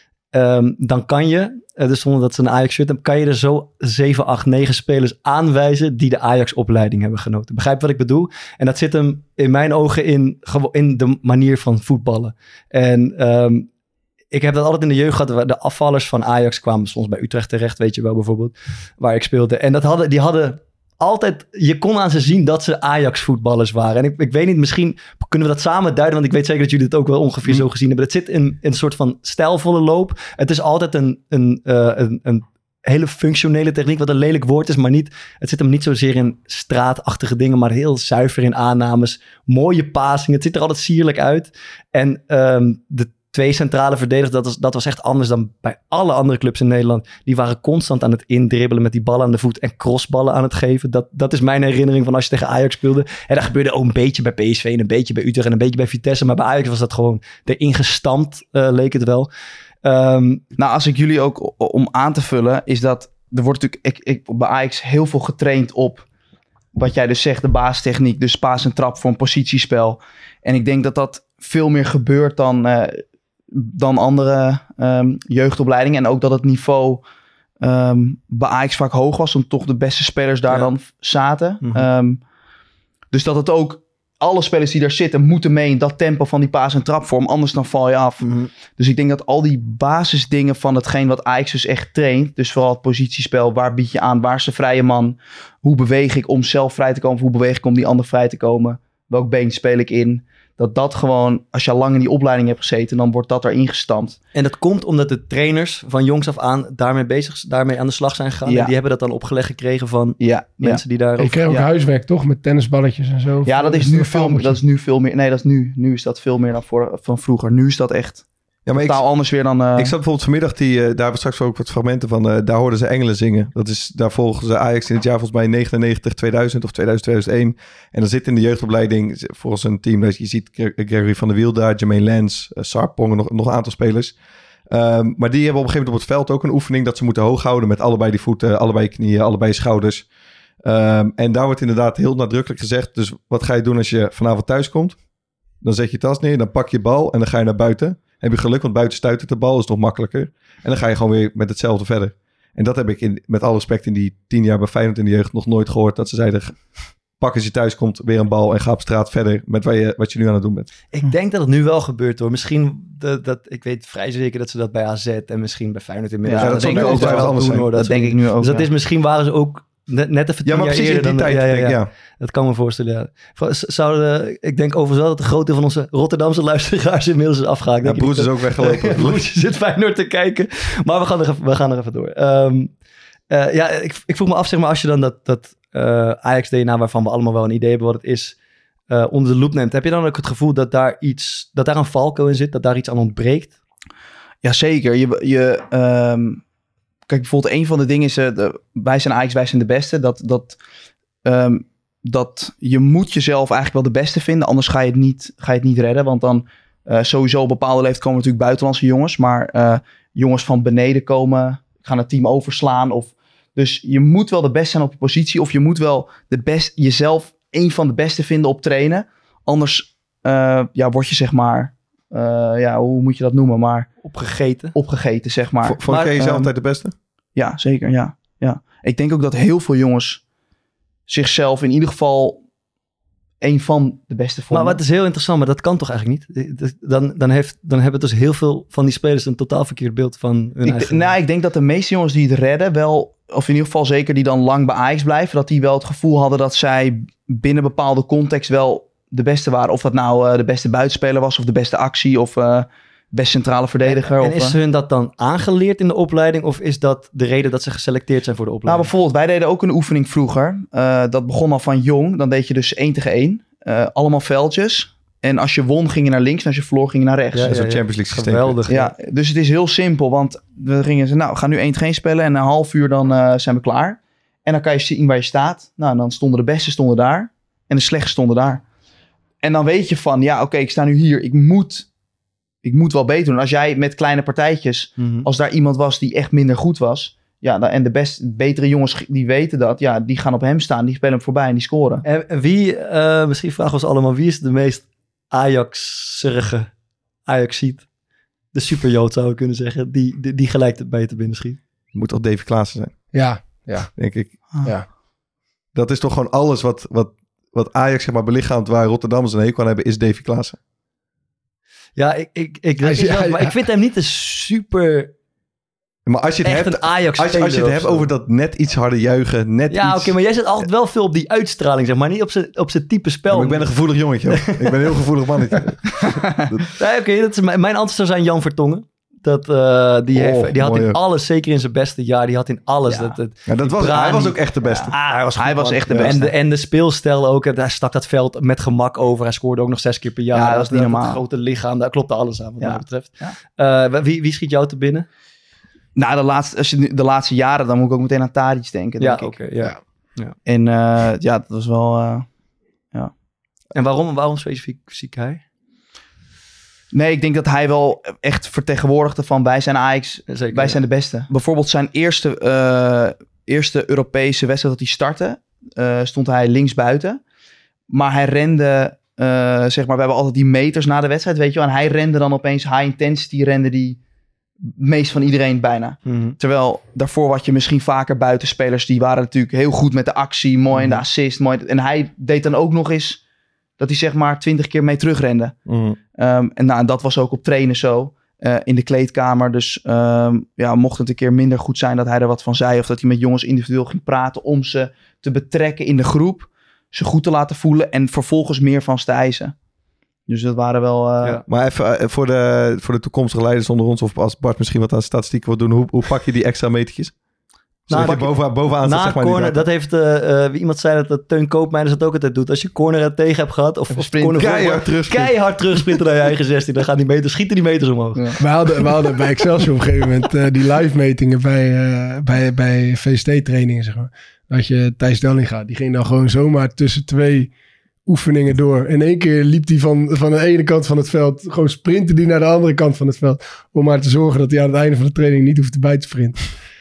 Um, dan kan je, uh, dus zonder dat ze een Ajax-shirt hebben, kan je er zo zeven, acht, negen spelers aanwijzen die de Ajax-opleiding hebben genoten. Begrijp je wat ik bedoel? En dat zit hem in mijn ogen in, in de manier van voetballen. En um, ik heb dat altijd in de jeugd gehad. De afvallers van Ajax kwamen soms bij Utrecht terecht, weet je wel bijvoorbeeld, waar ik speelde. En dat hadden, die hadden altijd, je kon aan ze zien dat ze Ajax-voetballers waren. En ik, ik weet niet, misschien kunnen we dat samen duiden, want ik weet zeker dat jullie het ook wel ongeveer mm. zo gezien hebben. Het zit in, in een soort van stijlvolle loop. Het is altijd een, een, uh, een, een hele functionele techniek, wat een lelijk woord is, maar niet, het zit hem niet zozeer in straatachtige dingen, maar heel zuiver in aannames. Mooie passingen, het ziet er altijd sierlijk uit. En um, de twee centrale verdedigers, dat was, dat was echt anders dan bij alle andere clubs in Nederland. Die waren constant aan het indribbelen met die bal aan de voet en crossballen aan het geven. Dat, dat is mijn herinnering van als je tegen Ajax speelde. En dat gebeurde ook een beetje bij P S V en een beetje bij Utrecht en een beetje bij Vitesse. Maar bij Ajax was dat gewoon erin gestampt, uh, leek het wel. Um, nou, als ik jullie ook om aan te vullen, is dat er wordt natuurlijk ik, ik, bij Ajax heel veel getraind op wat jij dus zegt, de baastechniek, dus paas en trap voor een positiespel. En ik denk dat dat veel meer gebeurt dan, uh, dan andere um, jeugdopleidingen. En ook dat het niveau um, bij Ajax vaak hoog was, omdat toch de beste spelers daar ja. dan zaten. Mm-hmm. Um, dus dat het ook, alle spelers die daar zitten, moeten mee in dat tempo van die paas en trapvorm. Anders dan val je af. Mm-hmm. Dus ik denk dat al die basisdingen van hetgeen wat Ajax dus echt traint. Dus vooral het positiespel. Waar bied je aan? Waar is de vrije man? Hoe beweeg ik om zelf vrij te komen? Of hoe beweeg ik om die ander vrij te komen? welk been speel ik in. Dat dat gewoon, als je al lang in die opleiding hebt gezeten, dan wordt dat erin gestampt. En dat komt omdat de trainers van jongs af aan daarmee bezig, daarmee aan de slag zijn gegaan. Ja. En die hebben dat dan opgelegd gekregen van Ja, mensen die daar... Je kreeg ook Ja. huiswerk, toch? Met tennisballetjes en zo. ja dat, is het nu een veel, faalmoetje? dat is nu veel meer. Nee, dat is nu. Nu is dat veel meer dan voor, van vroeger. Nu is dat echt Ja, maar ik, totaal anders weer dan... Uh, ik zat bijvoorbeeld vanmiddag, die, uh, daar hebben we straks ook wat fragmenten van. Uh, daar hoorden ze engelen zingen. Dat is, daar volgen ze Ajax in het jaar volgens mij negenennegentig, tweeduizend of tweeduizend, tweeduizend één. En dan zit in de jeugdopleiding volgens een team. Je ziet Gregory van der Wiel daar, Jermaine Lens, uh, Sarpong, nog, nog een aantal spelers. Um, maar die hebben op een gegeven moment op het veld ook een oefening dat ze moeten hoog houden met allebei die voeten, allebei knieën, allebei schouders. Um, en daar wordt inderdaad heel nadrukkelijk gezegd. Dus wat ga je doen als je vanavond thuis komt? Dan zet je je tas neer, dan pak je bal en dan ga je naar buiten. Heb je geluk, want buiten stuit het de bal, is nog makkelijker. En dan ga je gewoon weer met hetzelfde verder. En dat heb ik in, met alle respect in die tien jaar bij Feyenoord in de jeugd nog nooit gehoord. Dat ze zeiden, pak als je thuis komt weer een bal en ga op straat verder met wat je, wat je nu aan het doen bent. Ik denk dat het nu wel gebeurt hoor. Misschien, dat, dat, ik weet vrij zeker dat ze dat bij A Z en misschien bij Feyenoord inmiddels. Ja, dat dat denk zal ik ook ook wel wel anders doen zijn. hoor. dat soort denk ik dingen. nu ook. Dus dat ja. is misschien waren ze ook net, net even tien Ja, maar jaar precies in eerder die dan- tijd. ja, ja, denk ik, ja. ja. Dat kan me voorstellen, ja. Zouden, ik denk overigens wel dat een groot deel van onze Rotterdamse luisteraars inmiddels is afgehaakt. Ja, Denk je Broes niet is ook weggelopen. Broes zit Feyenoord te kijken. Maar we gaan er even, we gaan er even door. Um, uh, ja, ik, ik vroeg me af, zeg maar, als je dan dat, dat uh, Ajax-D N A, waarvan we allemaal wel een idee hebben wat het is, uh, onder de loep neemt. Heb je dan ook het gevoel dat daar iets, dat daar een valkuil in zit, dat daar iets aan ontbreekt? Jazeker. Je, je, um, kijk, bijvoorbeeld een van de dingen is, uh, de, wij zijn Ajax, wij zijn de beste. Dat, dat, um, dat je moet jezelf eigenlijk wel de beste vinden, anders ga je het niet, ga je het niet redden. Want dan uh, sowieso op bepaalde leeftijd komen natuurlijk buitenlandse jongens, maar uh, jongens van beneden komen, gaan het team overslaan. Of, dus je moet wel de beste zijn op je positie, of je moet wel de best, jezelf een van de beste vinden op trainen. Anders uh, ja, word je zeg maar, uh, ja, hoe moet je dat noemen, maar Opgegeten? opgegeten, zeg maar. Vond vond Maar, jij jezelf um, altijd de beste? Ja, zeker, ja. ja. Ik denk ook dat heel veel jongens zichzelf in ieder geval een van de beste vonden. Maar wat is heel interessant, maar dat kan toch eigenlijk niet? Dan, dan, heeft, dan hebben dus heel veel van die spelers een totaal verkeerd beeld van hun ik, eigen... nou, ik denk dat de meeste jongens die het redden wel, of in ieder geval zeker die dan lang bij Ajax blijven, dat die wel het gevoel hadden dat zij binnen bepaalde context wel de beste waren. Of dat nou uh, de beste buitenspeler was, of de beste actie, of uh, best centrale verdediger. En, en of, is uh, hun dat dan aangeleerd in de opleiding, of is dat de reden dat ze geselecteerd zijn voor de nou, opleiding? bijvoorbeeld, wij deden ook een oefening vroeger. Uh, dat begon al van jong. Dan deed je dus één tegen één. Uh, allemaal veldjes. En als je won, ging je naar links. En als je verloor, ging je naar rechts. Ja, Dat is ja, een ja. Champions League systeem. Geweldig. Ja, dus het is heel simpel, want we gingen ze, nou, we gaan nu één tegen één spelen en na een half uur dan uh, zijn we klaar. En dan kan je zien waar je staat. Nou, en dan stonden de beste stonden daar en de slechte stonden daar. En dan weet je van, ja, oké, okay, ik sta nu hier, ik moet, ik moet wel beter doen. Als jij met kleine partijtjes, Mm-hmm. als daar iemand was die echt minder goed was, ja, dan, en de best betere jongens die weten dat, ja, die gaan op hem staan, die spelen hem voorbij en die scoren. En, en wie, uh, misschien vragen we ons allemaal, wie is de meest Ajax-serige Ajax-ziet? De superjood zou ik kunnen zeggen, die, die, die gelijk bij je te binnen schiet. Moet toch Davy Klaassen zijn, Ja, ja, denk ik. ja. Dat is toch gewoon alles wat, wat, wat Ajax zeg maar belichaamt, waar Rotterdammers een hekel aan hebben, is Davy Klaassen. Ja, ik, ik, ik, Hij ik, is- ja, maar ja. ik vind hem niet een super, Maar als je het echt hebt, een Ajax als je, als je het hebt over dat net iets harder juigen, net Ja, oké, iets... maar jij zit altijd wel veel op die uitstraling, zeg maar. Niet op zijn op zijn type spel. Ja, maar ik ben een gevoelig jongetje. hoor. Ik ben een heel gevoelig mannetje. Nee, oké, dat is mijn, mijn antwoord zou zijn Jan Vertongen. Dat, uh, die, Oh, heeft, die had mooi, in ja. alles, zeker in zijn beste jaar, die had in alles. Ja. Dat, dat, Ja, dat die was, hij Brani- was ook echt de beste. Ah, hij was, Hij goed, was man. echt de Ja. beste. En de, en de speelstijl ook. Hij stak dat veld met gemak over. Hij scoorde ook nog zes keer per jaar. Ja, dat is niet Het normaal. grote lichaam, daar klopte alles aan wat Ja. mij betreft. Ja. Uh, wie, wie schiet jou te binnen? Nou, de laatste, als je nu- de laatste jaren, dan moet ik ook meteen aan Tadic denken, denk Ja, ik. oké. ja. En uh, ja, dat was wel... Uh, En waarom, waarom specifiek ziek hij? nee, ik denk dat hij wel echt vertegenwoordigde van wij zijn Ajax, Zeker, wij ja. zijn de beste. Bijvoorbeeld zijn eerste, uh, eerste Europese wedstrijd dat hij startte, uh, stond hij linksbuiten. Maar hij rende, uh, zeg maar, we hebben altijd die meters na de wedstrijd, weet je wel. En hij rende dan opeens high intensity, rende die meest van iedereen bijna. Mm-hmm. Terwijl daarvoor had je misschien vaker buitenspelers, die waren natuurlijk heel goed met de actie, mooi in de assist. Mooi, en hij deed dan ook nog eens dat hij zeg maar twintig keer mee terugrende. Mm. Um, en nou, dat was ook op trainen zo. Uh, in de kleedkamer. Dus um, ja, mocht het een keer minder goed zijn dat hij er wat van zei. Of dat hij met jongens individueel ging praten om ze te betrekken in de groep. ze goed te laten voelen en vervolgens meer van ze te eisen. Dus dat waren wel... Uh... Ja. Maar even uh, voor, de, voor de toekomstige leiders onder ons, of als Bart misschien wat aan statistieken wil doen, hoe, hoe pak je die extra metertjes? Nou, je boven, bovenaan na staat, zeg maar, corner, niet dat heeft uh, uh, iemand zei dat, dat Teun Koopmeiners dat ook altijd doet. Als je corner tegen hebt gehad, of, of corner keihard terugsprinten. keihard terugsprinten naar je eigen zestien, dan gaan die meters, schieten die meters omhoog. Ja. We hadden, we hadden bij Excelsior op een gegeven moment uh, die live metingen bij, uh, bij, bij V C T-trainingen, zeg maar. Dat je Thijs Dellinga, die ging dan gewoon zomaar tussen twee oefeningen door. In één keer liep hij van, van de ene kant van het veld, gewoon sprinten die naar de andere kant van het veld. Om maar te zorgen dat hij aan het einde van de training niet hoeft bij te sprinten.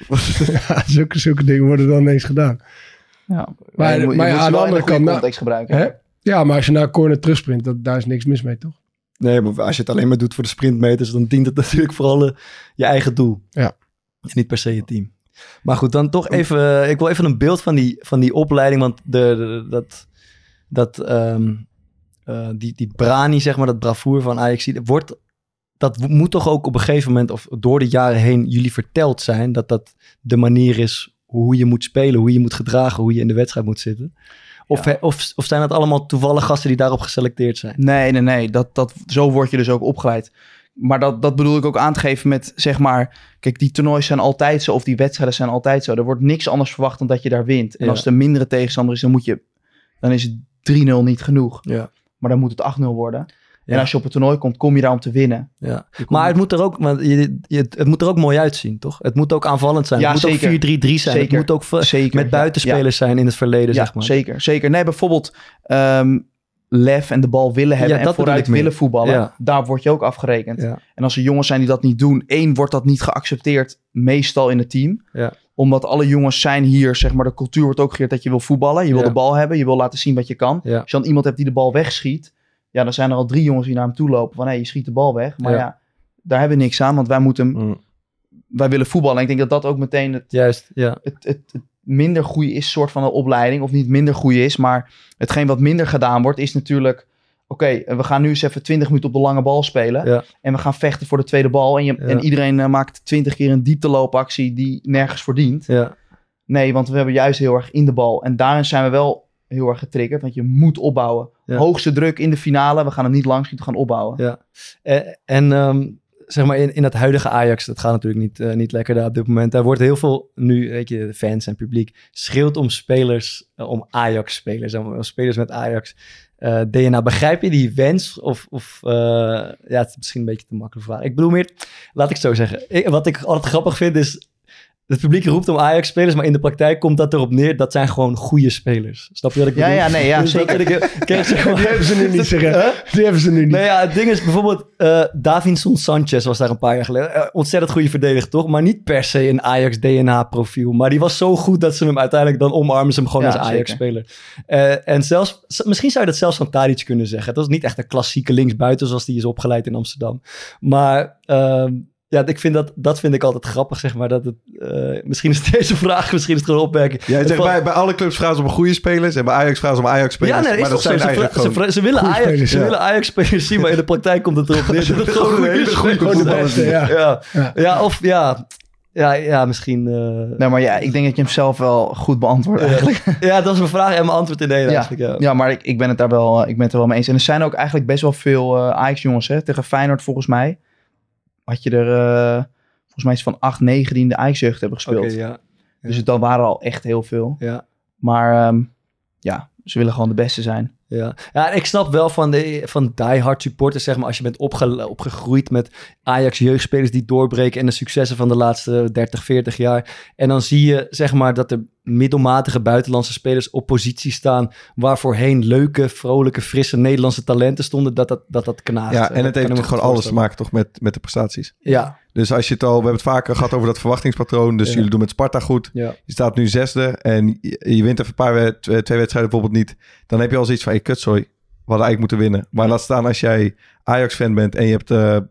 Ja, zulke, zulke dingen worden dan ineens gedaan. Ja. Maar, je moet, je maar moet aan de andere kant... context Nou, gebruiken. hè? Ja, maar als je naar corner terugsprint, dat, daar is niks mis mee, toch? Nee, maar als je het alleen maar doet voor de sprintmeters, dan dient het natuurlijk vooral uh, je eigen doel. Ja. En niet per se je team. Maar goed, dan toch even... Uh, ik wil even een beeld van die, van die opleiding, want de, de, dat... dat um, uh, die, die brani, zeg maar, dat bravoer van Ajax, wordt... Dat moet toch ook op een gegeven moment, of door de jaren heen, jullie verteld zijn, dat dat de manier is hoe je moet spelen, hoe je moet gedragen, hoe je in de wedstrijd moet zitten? Of, Ja. of, of zijn het allemaal toevallig gasten die daarop geselecteerd zijn? Nee, nee, nee. Dat, dat, zo word je dus ook opgeleid. Maar dat, dat bedoel ik ook aan te geven met, zeg maar... Kijk, die toernooien zijn altijd zo, of die wedstrijden zijn altijd zo. Er wordt niks anders verwacht dan dat je daar wint. En Ja. als het een mindere tegenstander is, dan moet je... Dan is het drie nul niet genoeg. Ja. Maar dan moet het acht nul worden. Ja. En als je op het toernooi komt, kom je daar om te winnen. Ja. Maar het moet er ook, maar je, je, het moet er ook mooi uitzien, toch? Het moet ook aanvallend zijn. Ja, het moet zeker. ook vier drie drie zijn. Zeker. Het moet ook v- Zeker. met buitenspelers zijn in het verleden, Ja, zeg maar. zeker. Zeker. Nee, bijvoorbeeld um, lef en de bal willen hebben Ja, en dat bedoel vooruit ik meer. willen voetballen. Ja. Daar word je ook afgerekend. Ja. En als er jongens zijn die dat niet doen, één, wordt dat niet geaccepteerd, meestal in het team. Ja. Omdat alle jongens zijn hier, zeg maar, de cultuur wordt ook geleerd dat je wil voetballen. Je wil Ja. de bal hebben, je wil laten zien wat je kan. Ja. Als je dan iemand hebt die de bal wegschiet, ja, dan zijn er al drie jongens die naar hem toe lopen van, hé, je schiet de bal weg. Maar Ja. ja, daar hebben we niks aan, want wij moeten hem, Mm. wij willen voetballen. En ik denk dat dat ook meteen het, Juist, ja. het, het, het minder goede is, soort van een opleiding. Of niet minder goede is, maar hetgeen wat minder gedaan wordt, is natuurlijk... Oké, okay, we gaan nu eens even twintig minuten op de lange bal spelen. Ja. En we gaan vechten voor de tweede bal. En, je, Ja. en iedereen uh, maakt twintig keer een diepteloopactie die nergens voor dient. Ja. Nee, want we hebben juist heel erg in de bal. En daarin zijn we wel heel erg getriggerd. Want je moet opbouwen. Ja. Hoogste druk in de finale. We gaan hem niet lang schieten, we gaan opbouwen. Ja. En, en um, zeg maar in, in het huidige Ajax, dat gaat natuurlijk niet, uh, niet lekker daar op dit moment. Daar wordt heel veel, nu weet je, de fans en publiek, schreeuwt om spelers, uh, om Ajax-spelers, om, om spelers met Ajax. Uh, D N A, begrijp je die wens? Of, of uh, ja, het is misschien een beetje te makkelijk vraag. Ik bedoel meer, laat ik het zo zeggen. Ik, wat ik altijd grappig vind is, het publiek roept om Ajax-spelers, maar in de praktijk komt dat erop neer, dat zijn gewoon goede spelers. Snap je wat ik Ja, bedoel? ja, nee, ja, Dus dat zeker. vind ik- kijk, zeg maar- Die hebben ze nu niet, zeggen. Huh? Die hebben ze nu niet. Nou ja, het ding is bijvoorbeeld, uh, Davinson Sanchez was daar een paar jaar geleden. Uh, ontzettend goede verdediger, toch? Maar niet per se een Ajax-D N A-profiel. Maar die was zo goed dat ze hem uiteindelijk, dan omarmen ze hem gewoon Ja, als Ajax-speler. Uh, en zelfs, z- misschien zou je dat zelfs van Tadic kunnen zeggen. Het was niet echt een klassieke linksbuiten zoals die is opgeleid in Amsterdam. Maar... Uh, ja, ik vind dat, dat vind ik altijd grappig, zeg maar. Dat het, uh, misschien is het deze vraag, misschien is het gewoon een opmerking. Jij Het zegt valt- bij, bij alle clubs vragen ze om goede spelers en bij Ajax vragen ze om Ajax-spelers. Ja, nee, maar is dat toch zo. zijn Ze, eigenlijk vra- ze, gewoon... vra- ze willen Goeie Ajax, spelers, ze ja. willen Ajax-spelers zien, maar in de praktijk komt het erop neer. dat het Gewoon gewoon een hele goede spelers Gewoon de voetballers. beste, ja. Ja. Ja. Ja, of ja, ja, ja misschien. Uh... Nee, maar ja, ik denk dat je hem zelf wel goed beantwoordt eigenlijk. Ja, dat is mijn vraag en mijn antwoord in één Ja. eigenlijk. Ja. Ja, maar ik, ik ben het daar wel, uh, ik ben het er wel mee eens. En er zijn ook eigenlijk best wel veel uh, Ajax-jongens, hè. Tegen Feyenoord volgens mij had je er uh, volgens mij iets van acht, negen die in de Ajax-jeugd hebben gespeeld. Oké, ja. Dus dat waren al echt heel veel. Ja. Maar um, ja, ze willen gewoon de beste zijn. Ja. Ja, en ik snap wel van de van diehard supporters, zeg maar, als je bent opge, opgegroeid met Ajax jeugdspelers die doorbreken en de successen van de laatste dertig, veertig jaar. En dan zie je, zeg maar, dat er middelmatige buitenlandse spelers op positie staan waar voorheen leuke, vrolijke, frisse Nederlandse talenten stonden, dat dat, dat, dat knaagt. Ja, Dat en het kan heeft ik me gewoon goed alles te voorstellen. maken toch met, met de prestaties. Ja, Dus als je het al, we hebben het vaker gehad over dat verwachtingspatroon. Dus Ja. jullie doen met Sparta goed. ja. Je staat nu zesde en je, je wint even een paar, we- twee, twee wedstrijden bijvoorbeeld niet. Dan heb je al zoiets van, hey, kutzooi, we hadden eigenlijk moeten winnen. Maar laat staan als jij Ajax-fan bent en je hebt uh,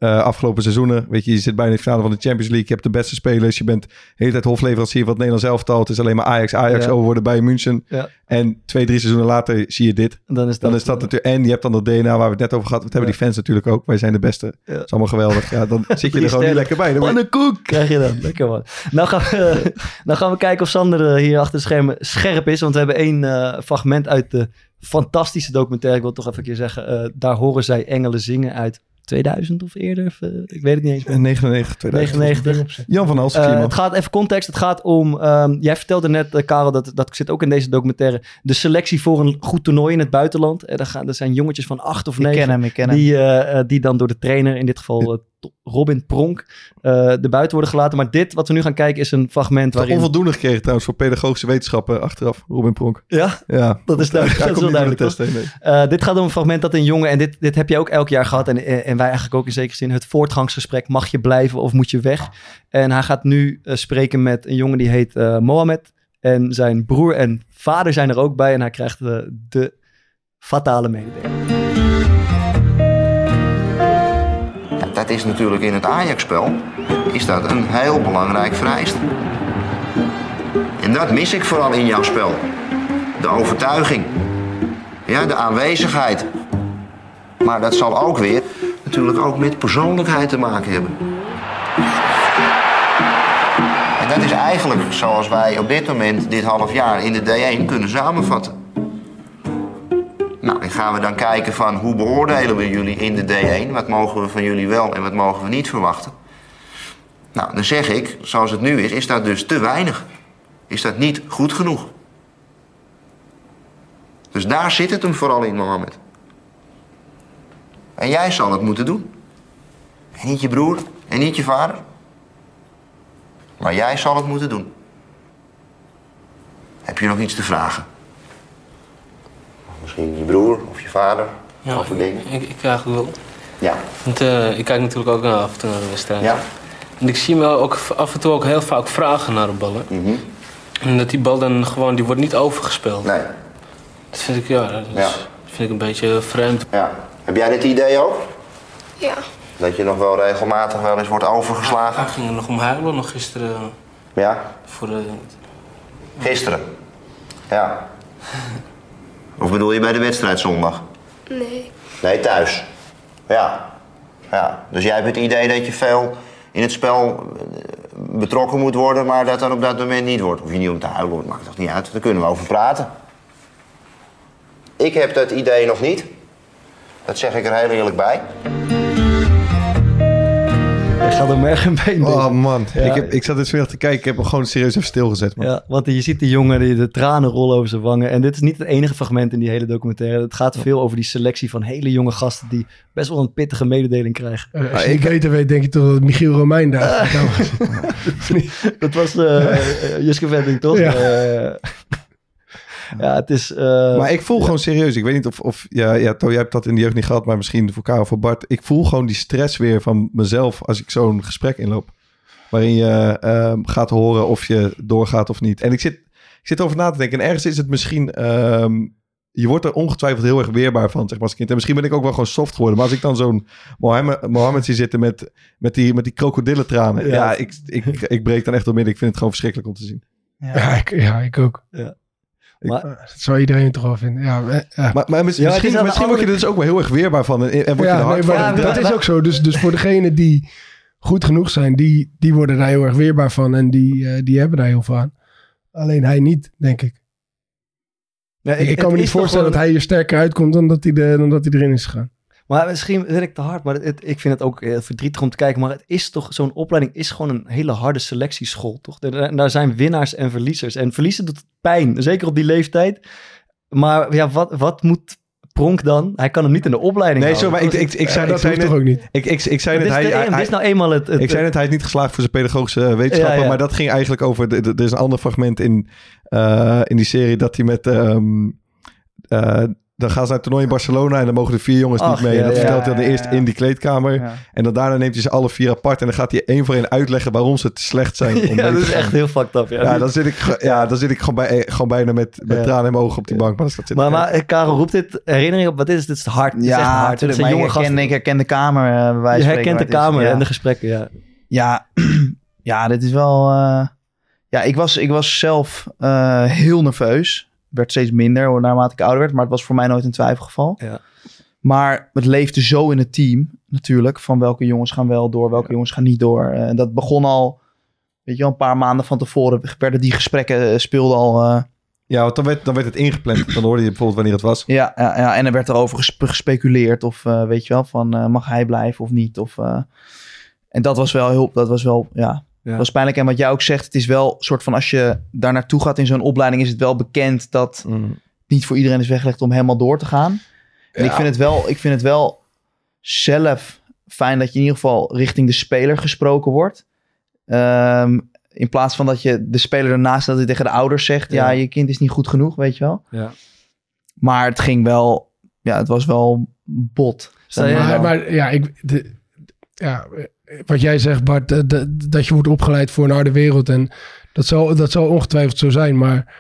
uh, afgelopen seizoenen. Weet je, je zit bijna in de finale van de Champions League. Je hebt de beste spelers. Je bent de hele tijd hofleverancier van het Nederlands elftal. Het is alleen maar Ajax, Ajax Ja. over worden bij München. Ja. En twee, drie seizoenen later zie je dit. Dan is dat, Dan is dat natuurlijk... En je hebt dan dat D N A waar we het net over gehad. Dat hebben Ja. die fans natuurlijk ook. Wij zijn de beste. Ja. Dat is allemaal geweldig. Ja, dan zit je Drie er gewoon niet sterren. lekker bij. Dan word je- Pannenkoek krijg je dan. Lekker man. Nou gaan we, nou gaan we kijken of Sander uh, hier achter de schermen scherp is. Want we hebben één uh, fragment uit de fantastische documentaire. Ik wil het toch even een keer zeggen. Uh, daar horen zij engelen zingen uit tweeduizend of eerder. Of, uh, ik weet het niet eens meer. negenennegentig, tweeduizend. negenennegentig. Jan van Halsen, Uh, Klieman. het gaat even context. Het gaat om. Um, jij vertelde net, uh, Karel, dat, dat zit ook in deze documentaire. De selectie voor een goed toernooi in het buitenland. En er, gaan, er zijn jongetjes van acht of Ik negen. ken hem, ik ken hem. Die, uh, uh, die dan door de trainer, in dit geval uh, Robin Pronk, uh, er buiten worden gelaten. Maar dit, wat we nu gaan kijken, is een fragment Dat waarin... onvoldoende gekregen trouwens voor pedagogische wetenschappen achteraf. Robin Pronk. Ja, Ja, dat is duidelijk. Daar Dat is komt wel niet door de duidelijk. test heen, nee. toch? Uh, dit gaat om een fragment dat een jongen, en dit, dit heb je ook elk jaar gehad, en, en wij eigenlijk ook in zekere zin, het voortgangsgesprek, mag je blijven of moet je weg? En hij gaat nu uh, spreken met een jongen die heet uh, Mohamed. En zijn broer en vader zijn er ook bij en hij krijgt uh, de fatale mededeling. Ja, dat is natuurlijk in het Ajax-spel is dat een heel belangrijk vereiste. En dat mis ik vooral in jouw spel. De overtuiging. Ja, de aanwezigheid. Maar dat zal ook weer natuurlijk ook met persoonlijkheid te maken hebben. En dat is eigenlijk zoals wij op dit moment, dit half jaar, in de D één kunnen samenvatten. Nou, en gaan we dan kijken van hoe beoordelen we jullie in de D één? Wat mogen we van jullie wel en wat mogen we niet verwachten? Nou, dan zeg ik, zoals het nu is, is dat dus te weinig. Is dat niet goed genoeg? Dus daar zit het hem vooral in, Mohamed. En jij zal het moeten doen. En niet je broer en niet je vader. Maar jij zal het moeten doen. Heb je nog iets te vragen? Misschien je broer of je vader Ja, over dingen? ik, ik eigenlijk wel. Ja. Want uh, ik kijk natuurlijk ook naar af en toe naar de wedstrijd. Ja. En ik zie me ook af en toe ook heel vaak vragen naar de ballen. Mhm. En dat die bal dan gewoon, die wordt niet overgespeeld. Nee. Dat vind ik, ja, dat is, Ja. vind ik een beetje vreemd. Ja. Heb jij dit idee ook? Ja. Dat je nog wel regelmatig wel eens wordt overgeslagen? Hij ging er nog om huilen, nog gisteren Ja. voor de... Gisteren? Ja. Of bedoel je bij de wedstrijd zondag? Nee. Nee, thuis. Ja. Ja. Dus jij hebt het idee dat je veel in het spel betrokken moet worden, maar dat dan op dat moment niet wordt. Hoef je niet om te huilen, dat maakt toch niet uit. Daar kunnen we over praten. Ik heb dat idee nog niet. Dat zeg ik er heel eerlijk bij. Hij gaat er merg en been Oh doen. man, Ja. ik, heb, ik zat dit vanmiddag te kijken. Ik heb hem gewoon serieus even stilgezet, man. Ja, want je ziet die jongen, die de tranen rollen over zijn wangen. En dit is niet het enige fragment in die hele documentaire. Het gaat veel over die selectie van hele jonge gasten die best wel een pittige mededeling krijgen. Uh, als je niet beter weet, denk je toch dat Michiel Romein daar Dat was uh, uh, Juske Venting, toch? Ja. Uh, ja, het is... Uh, Maar ik voel gewoon serieus. Ik weet niet of... of ja, ja, To, jij hebt dat in de jeugd niet gehad, maar misschien voor Karel of voor Bart. Ik voel gewoon die stress weer van mezelf als ik zo'n gesprek inloop. Waarin je uh, gaat horen of je doorgaat of niet. En ik zit, ik zit over na te denken. En ergens is het misschien... Um, je wordt er ongetwijfeld heel erg weerbaar van, zeg maar, als kind. En misschien ben ik ook wel gewoon soft geworden. Maar als ik dan zo'n Mohammed, Mohammed zie zitten met, met die, met die krokodillentranen. Ja, ja ik, ik, ik breek dan echt door midden. Ik vind het gewoon verschrikkelijk om te zien. Ja, ja, ik, ja ik ook. Ja. Maar, dat zou iedereen toch wel vinden. Ja, ja. Maar, maar mis, ja, misschien, misschien andere... word je er dus ook wel heel erg weerbaar van. En, en word ja, je er hard nee, van. maar Ja, dat ja, is ook zo. Dus, dus voor degenen die goed genoeg zijn, die, die worden daar heel erg weerbaar van. En die, uh, die hebben daar heel veel aan. Alleen hij niet, denk ik. Ja, ik, ik kan me niet voorstellen gewoon... dat hij er sterker uitkomt dan dat hij, de, dan dat hij erin is gegaan. Maar misschien vind ik te hard, maar het, ik vind het ook heel verdrietig om te kijken. Maar het is toch, zo'n opleiding is gewoon een hele harde selectieschool, toch? En daar zijn winnaars en verliezers. En verliezen doet pijn, zeker op die leeftijd. Maar ja, wat, wat moet Pronk dan? Hij kan hem niet in de opleiding nee, houden. Nee, zo, maar ik, ik, ik, ik zei, ja, dat ik zei net, toch ook niet. Ik, ik, ik zei net, hij, hij, hij, hij, is nou eenmaal het, het, ik zei net, hij is niet geslaagd voor zijn pedagogische wetenschappen. Ja, ja. Maar dat ging eigenlijk over, de, de, er is een ander fragment in, uh, in die serie dat hij met... Um, Uh, dan gaan ze naar het toernooi in Barcelona en dan mogen de vier jongens Ach, niet mee. ja, En dat ja, vertelt hij ja, dan ja, eerst ja. in die kleedkamer. Ja. En dan daarna neemt hij ze alle vier apart en dan gaat hij één voor één uitleggen waarom ze te slecht zijn. Om Ja, mee dat te is gaan. echt heel fucked up. Ja, Ja, dan zit ik, ge- ja, dan zit ik gewoon, bij, gewoon bijna met, met Ja. tranen in mijn ogen op die bank. Maar, dat zit Maar, maar eh, Karel roept dit herinnering op. Wat is het? Het is hard. Het is echt Ja, hard. Het natuurlijk. zijn Maar jonge ik herken, gasten. ik herken de kamer. Uh, bij wijze Je van herkent de spreken, maar het kamer is- en ja. de gesprekken, ja. Ja, ja, dit is wel... Uh, ja, ik was, ik was zelf uh, heel nerveus. Werd steeds minder hoor, naarmate ik ouder werd. Maar het was voor mij nooit een twijfelgeval. Ja. Maar het leefde zo in het team natuurlijk. Van welke jongens gaan wel door, welke jongens gaan niet door. En uh, dat begon al, weet je wel, een paar maanden van tevoren. Werden die gesprekken, uh, speelden al... Uh, Ja, want dan werd, dan werd het ingepland. Dan hoorde je bijvoorbeeld wanneer het was. Ja, ja, ja, en er werd erover gespe- gespeculeerd of, uh, weet je wel, van uh, mag hij blijven of niet. Of, uh, en dat was wel heel, dat was wel, ja, Ja. dat was pijnlijk. En wat jij ook zegt, het is wel een soort van, als je daar naartoe gaat in zo'n opleiding, is het wel bekend dat Mm. niet voor iedereen is weggelegd om helemaal door te gaan. En Ja. ik vind het wel, ik vind het wel zelf fijn dat je in ieder geval richting de speler gesproken wordt. Um, in plaats van dat je de speler ernaast dat hij tegen de ouders zegt, ja. Ja. je kind is niet goed genoeg, weet je wel. Ja. Maar het ging wel, ja, het was wel bot. Stel je- Dan, Maar, uh, maar ja, ik, de, ja, wat jij zegt, Bart, eh, de- dat je wordt opgeleid voor een harde wereld. En dat zal, dat zal ongetwijfeld zo zijn. Maar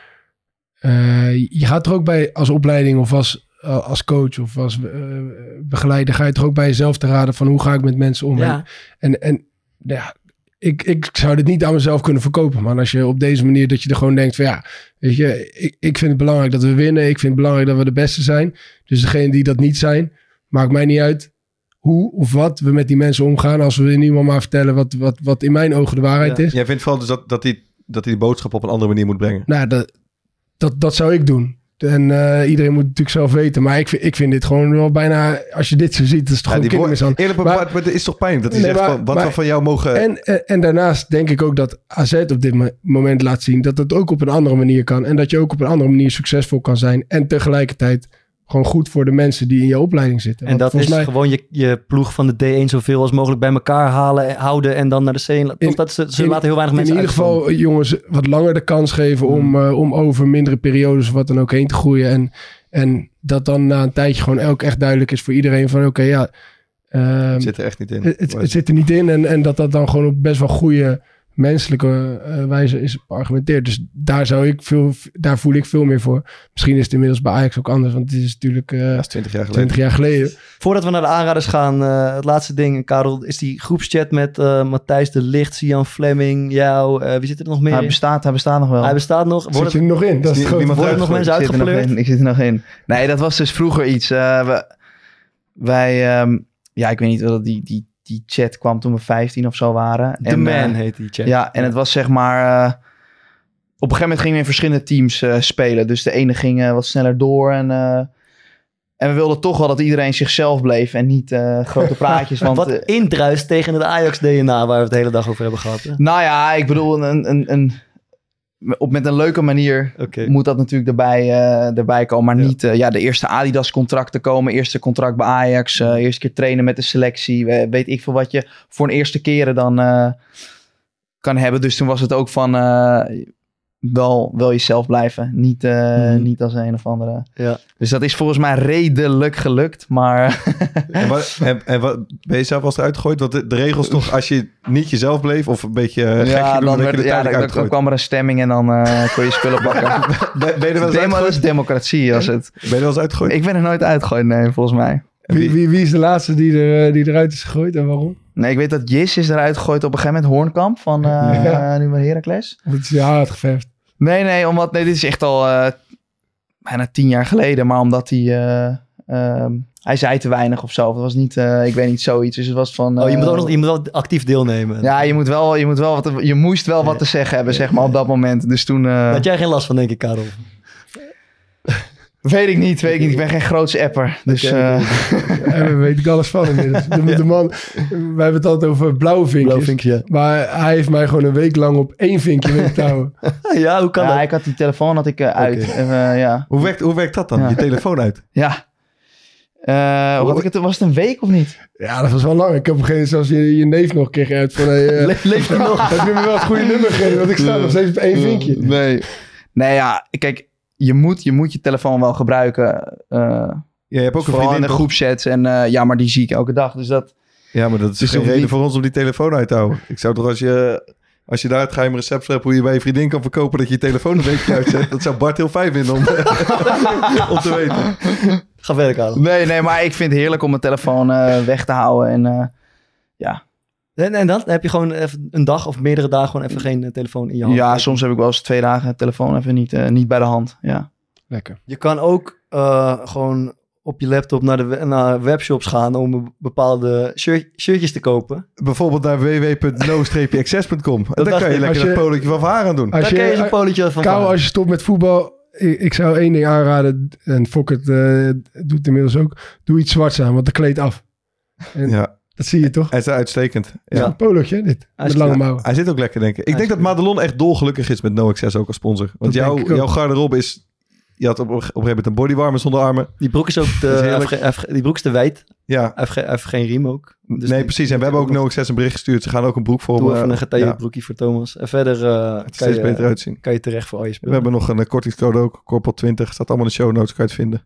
uh, je gaat er ook bij als opleiding of als, als coach of als uh, begeleider, ga je er ook bij jezelf te raden van hoe ga ik met mensen om. Ja. En, en ja, ik, ik zou dit niet aan mezelf kunnen verkopen. Maar als je op deze manier dat je er gewoon denkt van ja, weet je, ik, ik vind het belangrijk dat we winnen. Ik vind het belangrijk dat we de beste zijn. Dus degene die dat niet zijn, maakt mij niet uit hoe of wat we met die mensen omgaan. Als we in iemand maar vertellen wat, wat, wat in mijn ogen de waarheid Ja. is. Jij vindt vooral dus dat, dat, hij, dat hij die boodschap op een andere manier moet brengen. Nou, dat, dat, dat zou ik doen. En uh, iedereen moet het natuurlijk zelf weten. Maar ik vind, ik vind dit gewoon wel bijna... Als je dit zo ziet, dat is toch Ja, gewoon die woord- kindermishandeling. Eerlijk, maar, Maar- maar het is toch pijnlijk dat hij Nee, zegt maar- van, wat maar- we van jou mogen... En, en, en daarnaast denk ik ook dat A Z op dit mo- moment laat zien dat het ook op een andere manier kan. En dat je ook op een andere manier succesvol kan zijn. En tegelijkertijd gewoon goed voor de mensen die in je opleiding zitten. En Want dat is volgens mij, gewoon je, je ploeg van de D één zoveel als mogelijk bij elkaar halen, houden en dan naar de C één. Toch, In- dat ze, ze in- laten heel weinig in mensen ieder uitkomen. geval jongens wat langer de kans geven om, uh, om over mindere periodes of wat dan ook heen te groeien. En, en dat dan na een tijdje gewoon elk echt duidelijk is voor iedereen van oké, okay, ja... Um, Het zit er echt niet in. Het, het, het zit er niet in en, en dat dat dan gewoon op best wel goede menselijke uh, wijze is geargumenteerd. Dus daar, zou ik veel, daar voel ik veel meer voor. Misschien is het inmiddels bij Ajax ook anders, want het is natuurlijk uh, Dat is twintig jaar geleden. twintig jaar geleden. Voordat we naar de aanraders gaan, uh, het laatste ding, Karel, is die groepschat met uh, Matthijs de Licht, Sian Fleming, jou, uh, wie zit er nog meer hij in? bestaat, hij bestaat nog wel. Hij bestaat nog. Zit Wordt je het, er nog in? Dat is Is het grote niemand worden er nog uitgegooid? mensen Ik zit er nog uitgefleurd? in. Ik zit er nog in. Nee, dat was dus vroeger iets. Uh, we, wij, um, ja, ik weet niet of die, die, die chat kwam toen we vijftien of zo waren. The en, Man uh, heet die chat. Ja, en het was zeg maar... Uh, op een gegeven moment gingen we in verschillende teams uh, spelen. Dus de ene ging uh, wat sneller door. En, uh, en we wilden toch wel dat iedereen zichzelf bleef. En niet uh, grote praatjes. Want, Wat uh, indruist tegen het Ajax-D N A waar we het de hele dag over hebben gehad. Hè? nou ja, ik bedoel, een, een, een, op, met een leuke manier Oké. moet dat natuurlijk erbij, uh, erbij komen. Maar Ja. niet uh, ja, de eerste Adidas contracten komen. Eerste contract bij Ajax. Uh, eerste keer trainen met de selectie. Uh, weet ik veel wat je voor een eerste keren dan uh, kan hebben. Dus toen was het ook van... Uh, wel, wel jezelf blijven. Niet, uh, Mhm. niet als een of andere. Ja. Dus dat is volgens mij redelijk gelukt. Maar En, wat, en, en wat, ben je zelf wel eens eruit gegooid? Want de, de regels toch, als je niet jezelf bleef of een beetje uh, gekje ja, doen, dan, dan, werd, je er ja, tijdelijk dan, dan uitgegooid. kwam er een stemming en dan uh, kon je spullen pakken. Ben, ben je er wel eens Demo, dat uitgegooid? is democratie was het. Ben je er wel eens uitgegooid? Ik ben er nooit uitgegooid, nee, volgens mij. Wie, wie, wie is de laatste die, er, die eruit is gegooid en waarom? Nee, ik weet dat Jis is eruit gegooid op een gegeven moment. Hoornkamp van uh, Ja. uh, nu maar Heracles. Of het is je haar uitgeverfd? Nee, nee, omdat nee, dit is echt al uh, bijna tien jaar geleden. Maar omdat hij... Uh, um, hij zei te weinig of zo. Het was niet, uh, ik weet niet, zoiets. Dus het was van... Uh, Oh, je moet ook nog je moet wel actief deelnemen. Ja, je moet wel, je moet wel wat, je moest wel wat te zeggen hebben, zeg maar, op dat moment. Dus toen... Uh, Had jij geen last van, denk ik, Karel? weet ik niet, weet ik niet. Ik ben geen grootse apper. Dus... Oké, Uh, En we weten ik alles van inmiddels. De, de man, wij hebben het altijd over blauwe vinkjes. Blauw vinkje. Maar hij heeft mij gewoon een week lang op één vinkje weten te houden. Ja, hoe kan ja, dat? ik had die telefoon had ik, uh, uit. Oké. Uh, ja. Hoe, werkt, hoe werkt dat dan? Ja. Je telefoon uit? Ja. Uh, hoe had ik het, was het een week of niet? Ja, dat was wel lang. Ik heb op een gegeven moment zelfs je, je neef nog een keer uit van... Hey, uh, Le- leeft hij nog? heb je me wel het goede nummer gegeven? Want ik sta nog steeds op één vinkje. Nee. Nee, ja, kijk, je moet, je moet je telefoon wel gebruiken. Uh, ja, je hebt ook een vriendin in de toch? groepchats. En uh, ja, maar die zie ik elke dag. Dus dat... Ja, maar dat is dus geen reden niet... voor ons om die telefoon uit te houden. Ik zou toch als je... Als je daar het geheime recept voor hebt hoe je bij je vriendin kan verkopen dat je je telefoon een beetje uitzet. Dat zou Bart heel fijn vinden om, om te weten. Ga verder, Karel. Nee, nee, maar ik vind het heerlijk om mijn telefoon uh, weg te houden. En uh, ja. En, en dan heb je gewoon even een dag of meerdere dagen gewoon even geen uh, telefoon in je hand. Ja, kijken. soms heb ik wel eens twee dagen de telefoon even niet, uh, niet bij de hand. Ja. Lekker. Je kan ook uh, gewoon op je laptop naar de we- naar webshops gaan om bepaalde shirt, shirtjes te kopen. Bijvoorbeeld naar w w w punt no access punt com. En dan kan je lekker je, een polootje van Varen aan doen. Daar kan je zo'n polootje van Kou, als je stopt met voetbal, ik, ik zou één ding aanraden, en Fokkert uh, doet het inmiddels ook, doe iets zwarts aan, want de kleed af. En Ja. Dat zie je toch? Hij is uitstekend. Ja. Ja. Een polootje, dit. Hij Met is- lange mouwen. Hij zit ook lekker, denk ik. Ik Hij denk is dat Madelon echt dolgelukkig is met No Access ook als sponsor. Want Dat jouw, denk ik ook. jouw garderobe is... Je had op, op een gegeven moment een bodywarmer zonder armen. Die broek is ook te, Dat is hij heerlijk. heeft, ge- hij heeft, die broek is te wijd. Ja, Hij heeft, ge- hij heeft geen riem ook. Dus nee die- precies. En we hebben ook No Access een bericht gestuurd. Ze gaan ook een broek voor Doe me. even een getailleerd Ja, broekje voor Thomas. En verder uh, het kan, steeds je, beter uitzien. kan je terecht voor al je We spullen. hebben nog een uh, kortingscode ook. Corpel twintig. Staat allemaal in de show notes. Kan je het vinden.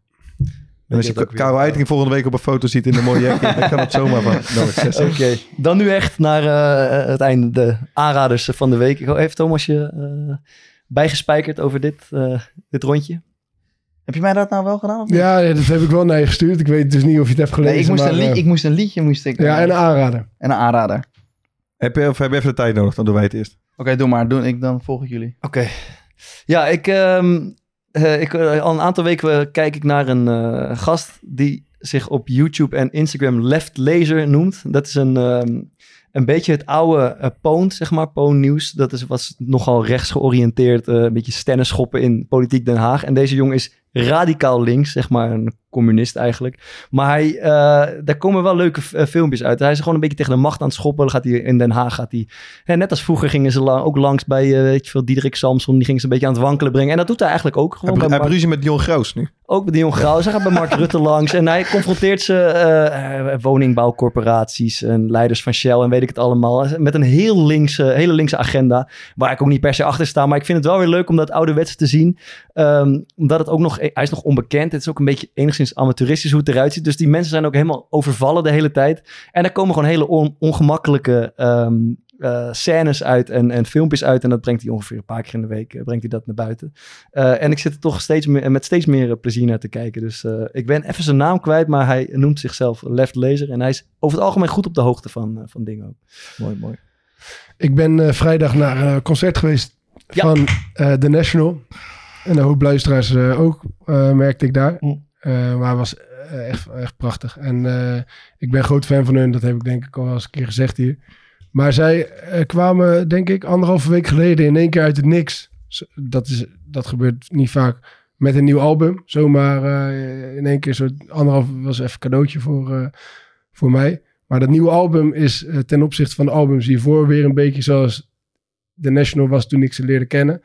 En als je dat ook weer. Karel Eiting volgende week op een foto ziet in een mooie jackie, dan kan het zomaar van No Access. Oké, dan nu echt naar uh, het einde. De aanraders van de week. Heeft Thomas je uh, bijgespijkerd over dit, uh, dit rondje? Heb je mij dat nou wel gedaan? Of niet? Ja, ja, dat heb ik wel naar je gestuurd. Ik weet dus niet of je het hebt gelezen. Nee, ik moest, maar, een lied, uh, ik moest een liedje. Moest ik, ja, uh, en een aanrader. en een aanrader. Heb je, of heb je even de tijd nodig? Dan doen wij het eerst. Oké, okay, doe maar. Doe, ik, dan volg ik jullie. Oké. Okay. Ja, ik, um, uh, ik uh, al een aantal weken kijk ik naar een uh, gast die zich op YouTube en Instagram Left Laser noemt. Dat is een, um, een beetje het oude uh, Poont, zeg maar, Poont Nieuws. Dat is, was nogal rechts georiënteerd, uh, een beetje stennenschoppen in politiek Den Haag. En deze jongen is radicaal links, zeg maar, een communist eigenlijk. Maar hij, uh, daar komen wel leuke uh, filmpjes uit. Hij is gewoon een beetje tegen de macht aan het schoppen. Dan gaat hij in Den Haag, gaat hij, hè, net als vroeger gingen ze lang, ook langs bij, uh, weet je veel, Diederik Samson. Die gingen ze een beetje aan het wankelen brengen. En dat doet hij eigenlijk ook gewoon. Hij bij heeft Mark, ruzie met Dion Graus nu. ook bij Dion Graus. Hij gaat bij Mark Rutte langs. En hij confronteert ze, uh, woningbouwcorporaties en leiders van Shell en weet ik het allemaal. Met een heel linkse, hele linkse agenda. Waar ik ook niet per se achter sta. Maar ik vind het wel weer leuk om dat ouderwets te zien. Um, omdat het ook nog, hij is nog onbekend. Het is ook een beetje enigszins amateuristisch hoe het eruit ziet. Dus die mensen zijn ook helemaal overvallen de hele tijd. En daar komen gewoon hele on, ongemakkelijke um, uh, scènes uit en, en filmpjes uit. En dat brengt hij ongeveer een paar keer in de week, uh, brengt hij dat naar buiten. Uh, en ik zit er toch steeds meer, met steeds meer plezier naar te kijken. Dus uh, ik ben even zijn naam kwijt, maar hij noemt zichzelf Left Laser. En hij is over het algemeen goed op de hoogte van, uh, van dingen ook. Mooi, mooi. Ik ben uh, vrijdag naar een uh, concert geweest Ja. van uh, The National. En een hoop luisteraars uh, ook, uh, merkte ik daar. Mm. Uh, maar het was uh, echt, echt prachtig. En uh, ik ben groot fan van hun. Dat heb ik denk ik al wel eens een keer gezegd hier. Maar zij uh, kwamen, denk ik, anderhalve week geleden in één keer uit het niks. Dat, is, dat gebeurt niet vaak met een nieuw album. Zomaar uh, in één keer zo anderhalf was even een cadeautje voor, uh, voor mij. Maar dat nieuwe album is uh, ten opzichte van de albums hiervoor weer een beetje zoals The National was toen ik ze leerde kennen.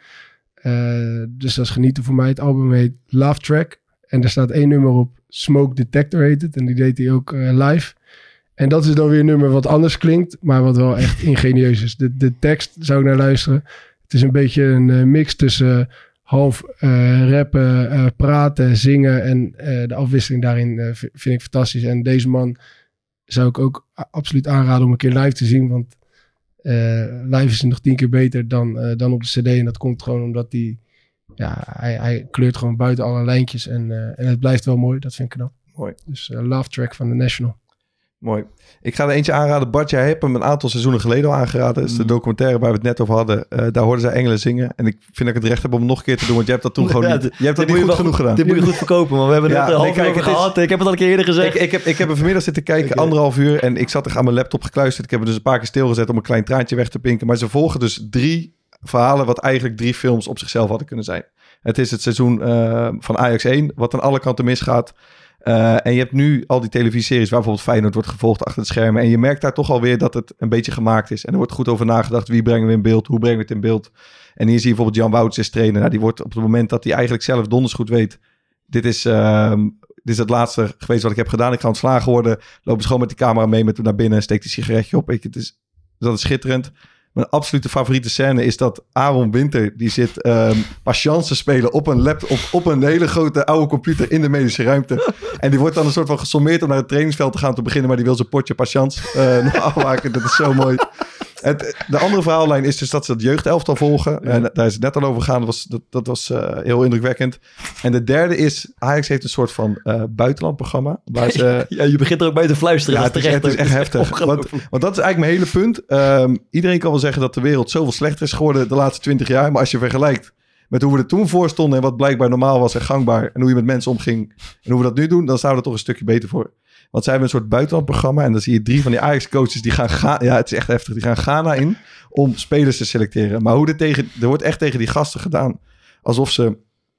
Uh, dus dat is genieten voor mij. Het album heet Love Track. En er staat één nummer op, Smoke Detector heet het. En die deed hij ook uh, live. En dat is dan weer een nummer wat anders klinkt, maar wat wel echt ingenieus is. De, de tekst zou ik naar luisteren. Het is een beetje een uh, mix tussen uh, half uh, rappen, uh, praten, zingen. En uh, de afwisseling daarin uh, vind ik fantastisch. En deze man zou ik ook a- absoluut aanraden om een keer live te zien. Want uh, live is nog tien keer beter dan, uh, dan op de cd. En dat komt gewoon omdat die, ja, hij, hij kleurt gewoon buiten alle lijntjes. En, uh, en het blijft wel mooi. Dat vind ik knap. Mooi. Dus uh, Love Track van The National. Mooi. Ik ga er eentje aanraden. Bart, jij hebt hem een aantal seizoenen geleden al aangeraden. Dat is de documentaire waar we het net over hadden. Uh, daar hoorden zij engelen zingen. En ik vind dat ik het recht heb om hem nog een keer te doen. Want jij hebt dat toen gewoon Ja, niet, dit- jij hebt dat dit niet moet goed je wel genoeg gedaan. Dit moet je goed verkopen, maar we hebben Ja, net een nee, half kijk, uur over het is- gehad. Ik heb het al een keer eerder gezegd. Ik, ik, heb, ik heb er vanmiddag zitten kijken, Oké. anderhalf uur. En ik zat er aan mijn laptop gekluisterd. Ik heb er dus een paar keer stilgezet om een klein traantje weg te pinken. Maar ze volgen dus drie verhalen wat eigenlijk drie films op zichzelf hadden kunnen zijn. Het is het seizoen uh, van Ajax één, wat aan alle kanten misgaat. Uh, en je hebt nu al die televisieseries waar bijvoorbeeld Feyenoord wordt gevolgd achter het schermen. En je merkt daar toch alweer dat het een beetje gemaakt is. En er wordt goed over nagedacht. Wie brengen we in beeld? Hoe brengen we het in beeld? En hier zie je bijvoorbeeld Jan Wouters als trainer. Nou, die wordt op het moment dat hij eigenlijk zelf donders goed weet. Dit is, uh, dit is het laatste geweest wat ik heb gedaan. Ik ga ontslagen worden. Lopen ze gewoon met die camera mee met hem naar binnen. Steekt die sigaretje op. Weet je, het is, dat is schitterend. Mijn absolute favoriete scène is dat Aaron Winter... die zit um, patience te spelen op een laptop... op een hele grote oude computer in de medische ruimte. En die wordt dan een soort van gesommeerd... om naar het trainingsveld te gaan te beginnen... maar die wil zijn potje patience uh, nog afmaken. Dat is zo mooi. Het, de andere verhaallijn is dus dat ze het jeugdelftal volgen. Ja. En daar is het net al over gegaan. Dat was, dat, dat was uh, heel indrukwekkend. En de derde is... Ajax heeft een soort van uh, buitenlandprogramma. Waar ze, ja, je begint er ook bij te fluisteren. Ja, het is, het is echt heftig. Want, want dat is eigenlijk mijn hele punt. Um, iedereen kan wel zeggen dat de wereld zoveel slechter is geworden de laatste twintig jaar. Maar als je vergelijkt met hoe we er toen voor stonden... en wat blijkbaar normaal was en gangbaar... en hoe je met mensen omging en hoe we dat nu doen... dan staan we er toch een stukje beter voor. Want zij hebben een soort buitenlandprogramma... en dan zie je drie van die Ajax-coaches... die gaan Ga- ja, het is echt heftig. Die gaan Ghana in om spelers te selecteren. Maar hoe er tegen... er wordt echt tegen die gasten gedaan... alsof ze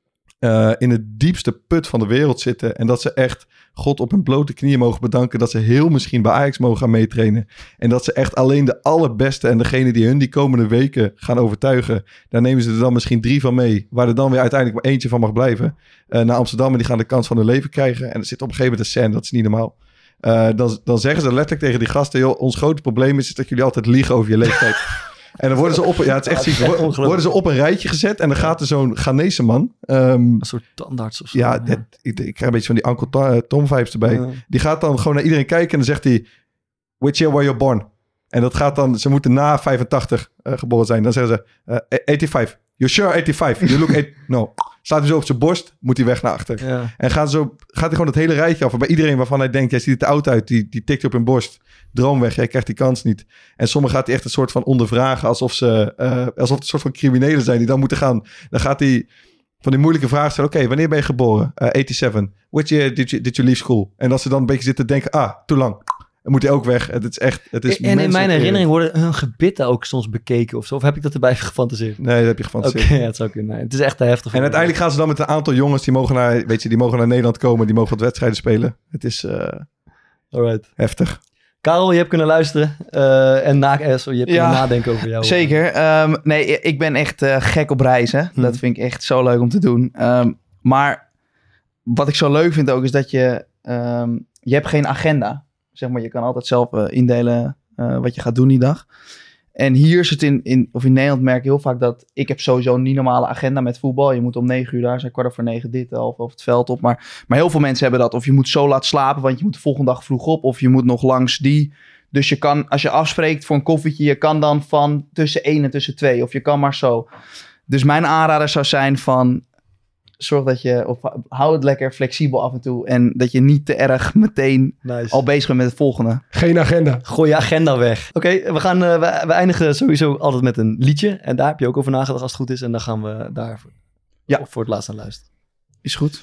uh, in het diepste put van de wereld zitten... en dat ze echt God op hun blote knieën mogen bedanken... dat ze heel misschien bij Ajax mogen gaan meetrainen... en dat ze echt alleen de allerbeste... en degene die hun die komende weken gaan overtuigen... daar nemen ze er dan misschien drie van mee... waar er dan weer uiteindelijk maar eentje van mag blijven... Uh, naar Amsterdam en die gaan de kans van hun leven krijgen... en er zit op een gegeven moment een scène, dat is niet normaal... Uh, dan, dan zeggen ze letterlijk tegen die gasten... joh, ons grote probleem is, is dat jullie altijd liegen over je leeftijd. En dan worden ze op, ja, het is echt ziek, worden ze op een rijtje gezet... en dan gaat er zo'n Ghanese man... Um, een soort tandarts of zo. Ja, het, ik, ik krijg een beetje van die Uncle Tom, uh, Tom vibes erbij. Ja. Die gaat dan gewoon naar iedereen kijken... en dan zegt hij... which year were you born? En dat gaat dan... ze moeten na vijfentachtig uh, geboren zijn. Dan zeggen ze... Uh, eenennegentig. You sure eenennegentig? You look eight... No. Staat hij zo op zijn borst, moet hij weg naar achter. Ja. En gaat, zo, gaat hij gewoon het hele rijtje af. En bij iedereen waarvan hij denkt, jij ziet er te oud uit. Die, die tikt op hun borst. Droom weg, jij krijgt die kans niet. En sommigen gaat hij echt een soort van ondervragen. Alsof ze uh, alsof het een soort van criminelen zijn die dan moeten gaan. Dan gaat hij van die moeilijke vragen stellen. Oké, okay, wanneer ben je geboren? Uh, eenennegentig. Which year did you, did you leave school? En als ze dan een beetje zitten denken, ah, te lang. Dan moet hij ook weg. Het is echt... Het is en in mijn herinnering worden hun gebitten ook soms bekeken of zo. Of heb ik dat erbij gefantaseerd? Nee, dat heb je gefantaseerd. Oké, okay, ja, het zou kunnen. Nee, het is echt te heftig. En uiteindelijk gaan ze dan met een aantal jongens... die mogen naar, weet je, die mogen naar Nederland komen. Die mogen wat wedstrijden spelen. Het is uh, Alright. heftig. Karel, je hebt kunnen luisteren. Uh, en na, uh, sorry, je hebt ja, kunnen nadenken over jou. Zeker. Um, nee, ik ben echt uh, gek op reizen. Hm. Dat vind ik echt zo leuk om te doen. Um, maar wat ik zo leuk vind ook... is dat je... Um, je hebt geen agenda. Zeg maar, je kan altijd zelf uh, indelen uh, wat je gaat doen die dag. En hier is het in, in, of in Nederland merk ik heel vaak dat... ik heb sowieso een niet normale agenda met voetbal. Je moet om negen uur daar zijn, kwart over negen dit, half of het veld op. Maar, maar heel veel mensen hebben dat. Of je moet zo laat slapen, want je moet de volgende dag vroeg op. Of je moet nog langs die. Dus je kan, als je afspreekt voor een koffietje... je kan dan van tussen één en tussen twee. Of je kan maar zo. Dus mijn aanrader zou zijn van... zorg dat je, of hou het lekker flexibel af en toe. En dat je niet te erg meteen nice. al bezig bent met het volgende. Geen agenda. Gooi je agenda weg. Oké, okay, we gaan, uh, we, we eindigen sowieso altijd met een liedje. En daar heb je ook over nagedacht als het goed is. En dan gaan we daar voor, ja. voor het laatst aan luisteren. Is goed.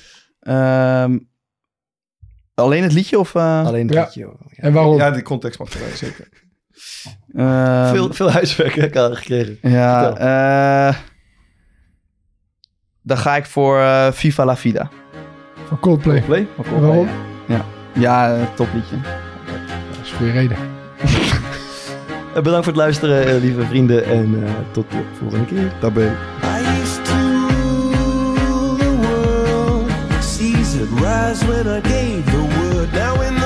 Um, alleen het liedje of... Uh... Alleen het ja. liedje. Ja. En waarom? Ja, die context mag erbij, zeker. Um, veel, veel huiswerk heb ik al gekregen. Ja, uh, dan ga ik voor uh, Viva la Vida. Voor Coldplay. Coldplay? Voor Coldplay waarom? Ja, ja uh, topliedje. Dat is een goede reden. Bedankt voor het luisteren, uh, lieve vrienden. En uh, tot de volgende keer. Daarbij. I used to rule the world. Seas would rise when I gave the word. Now in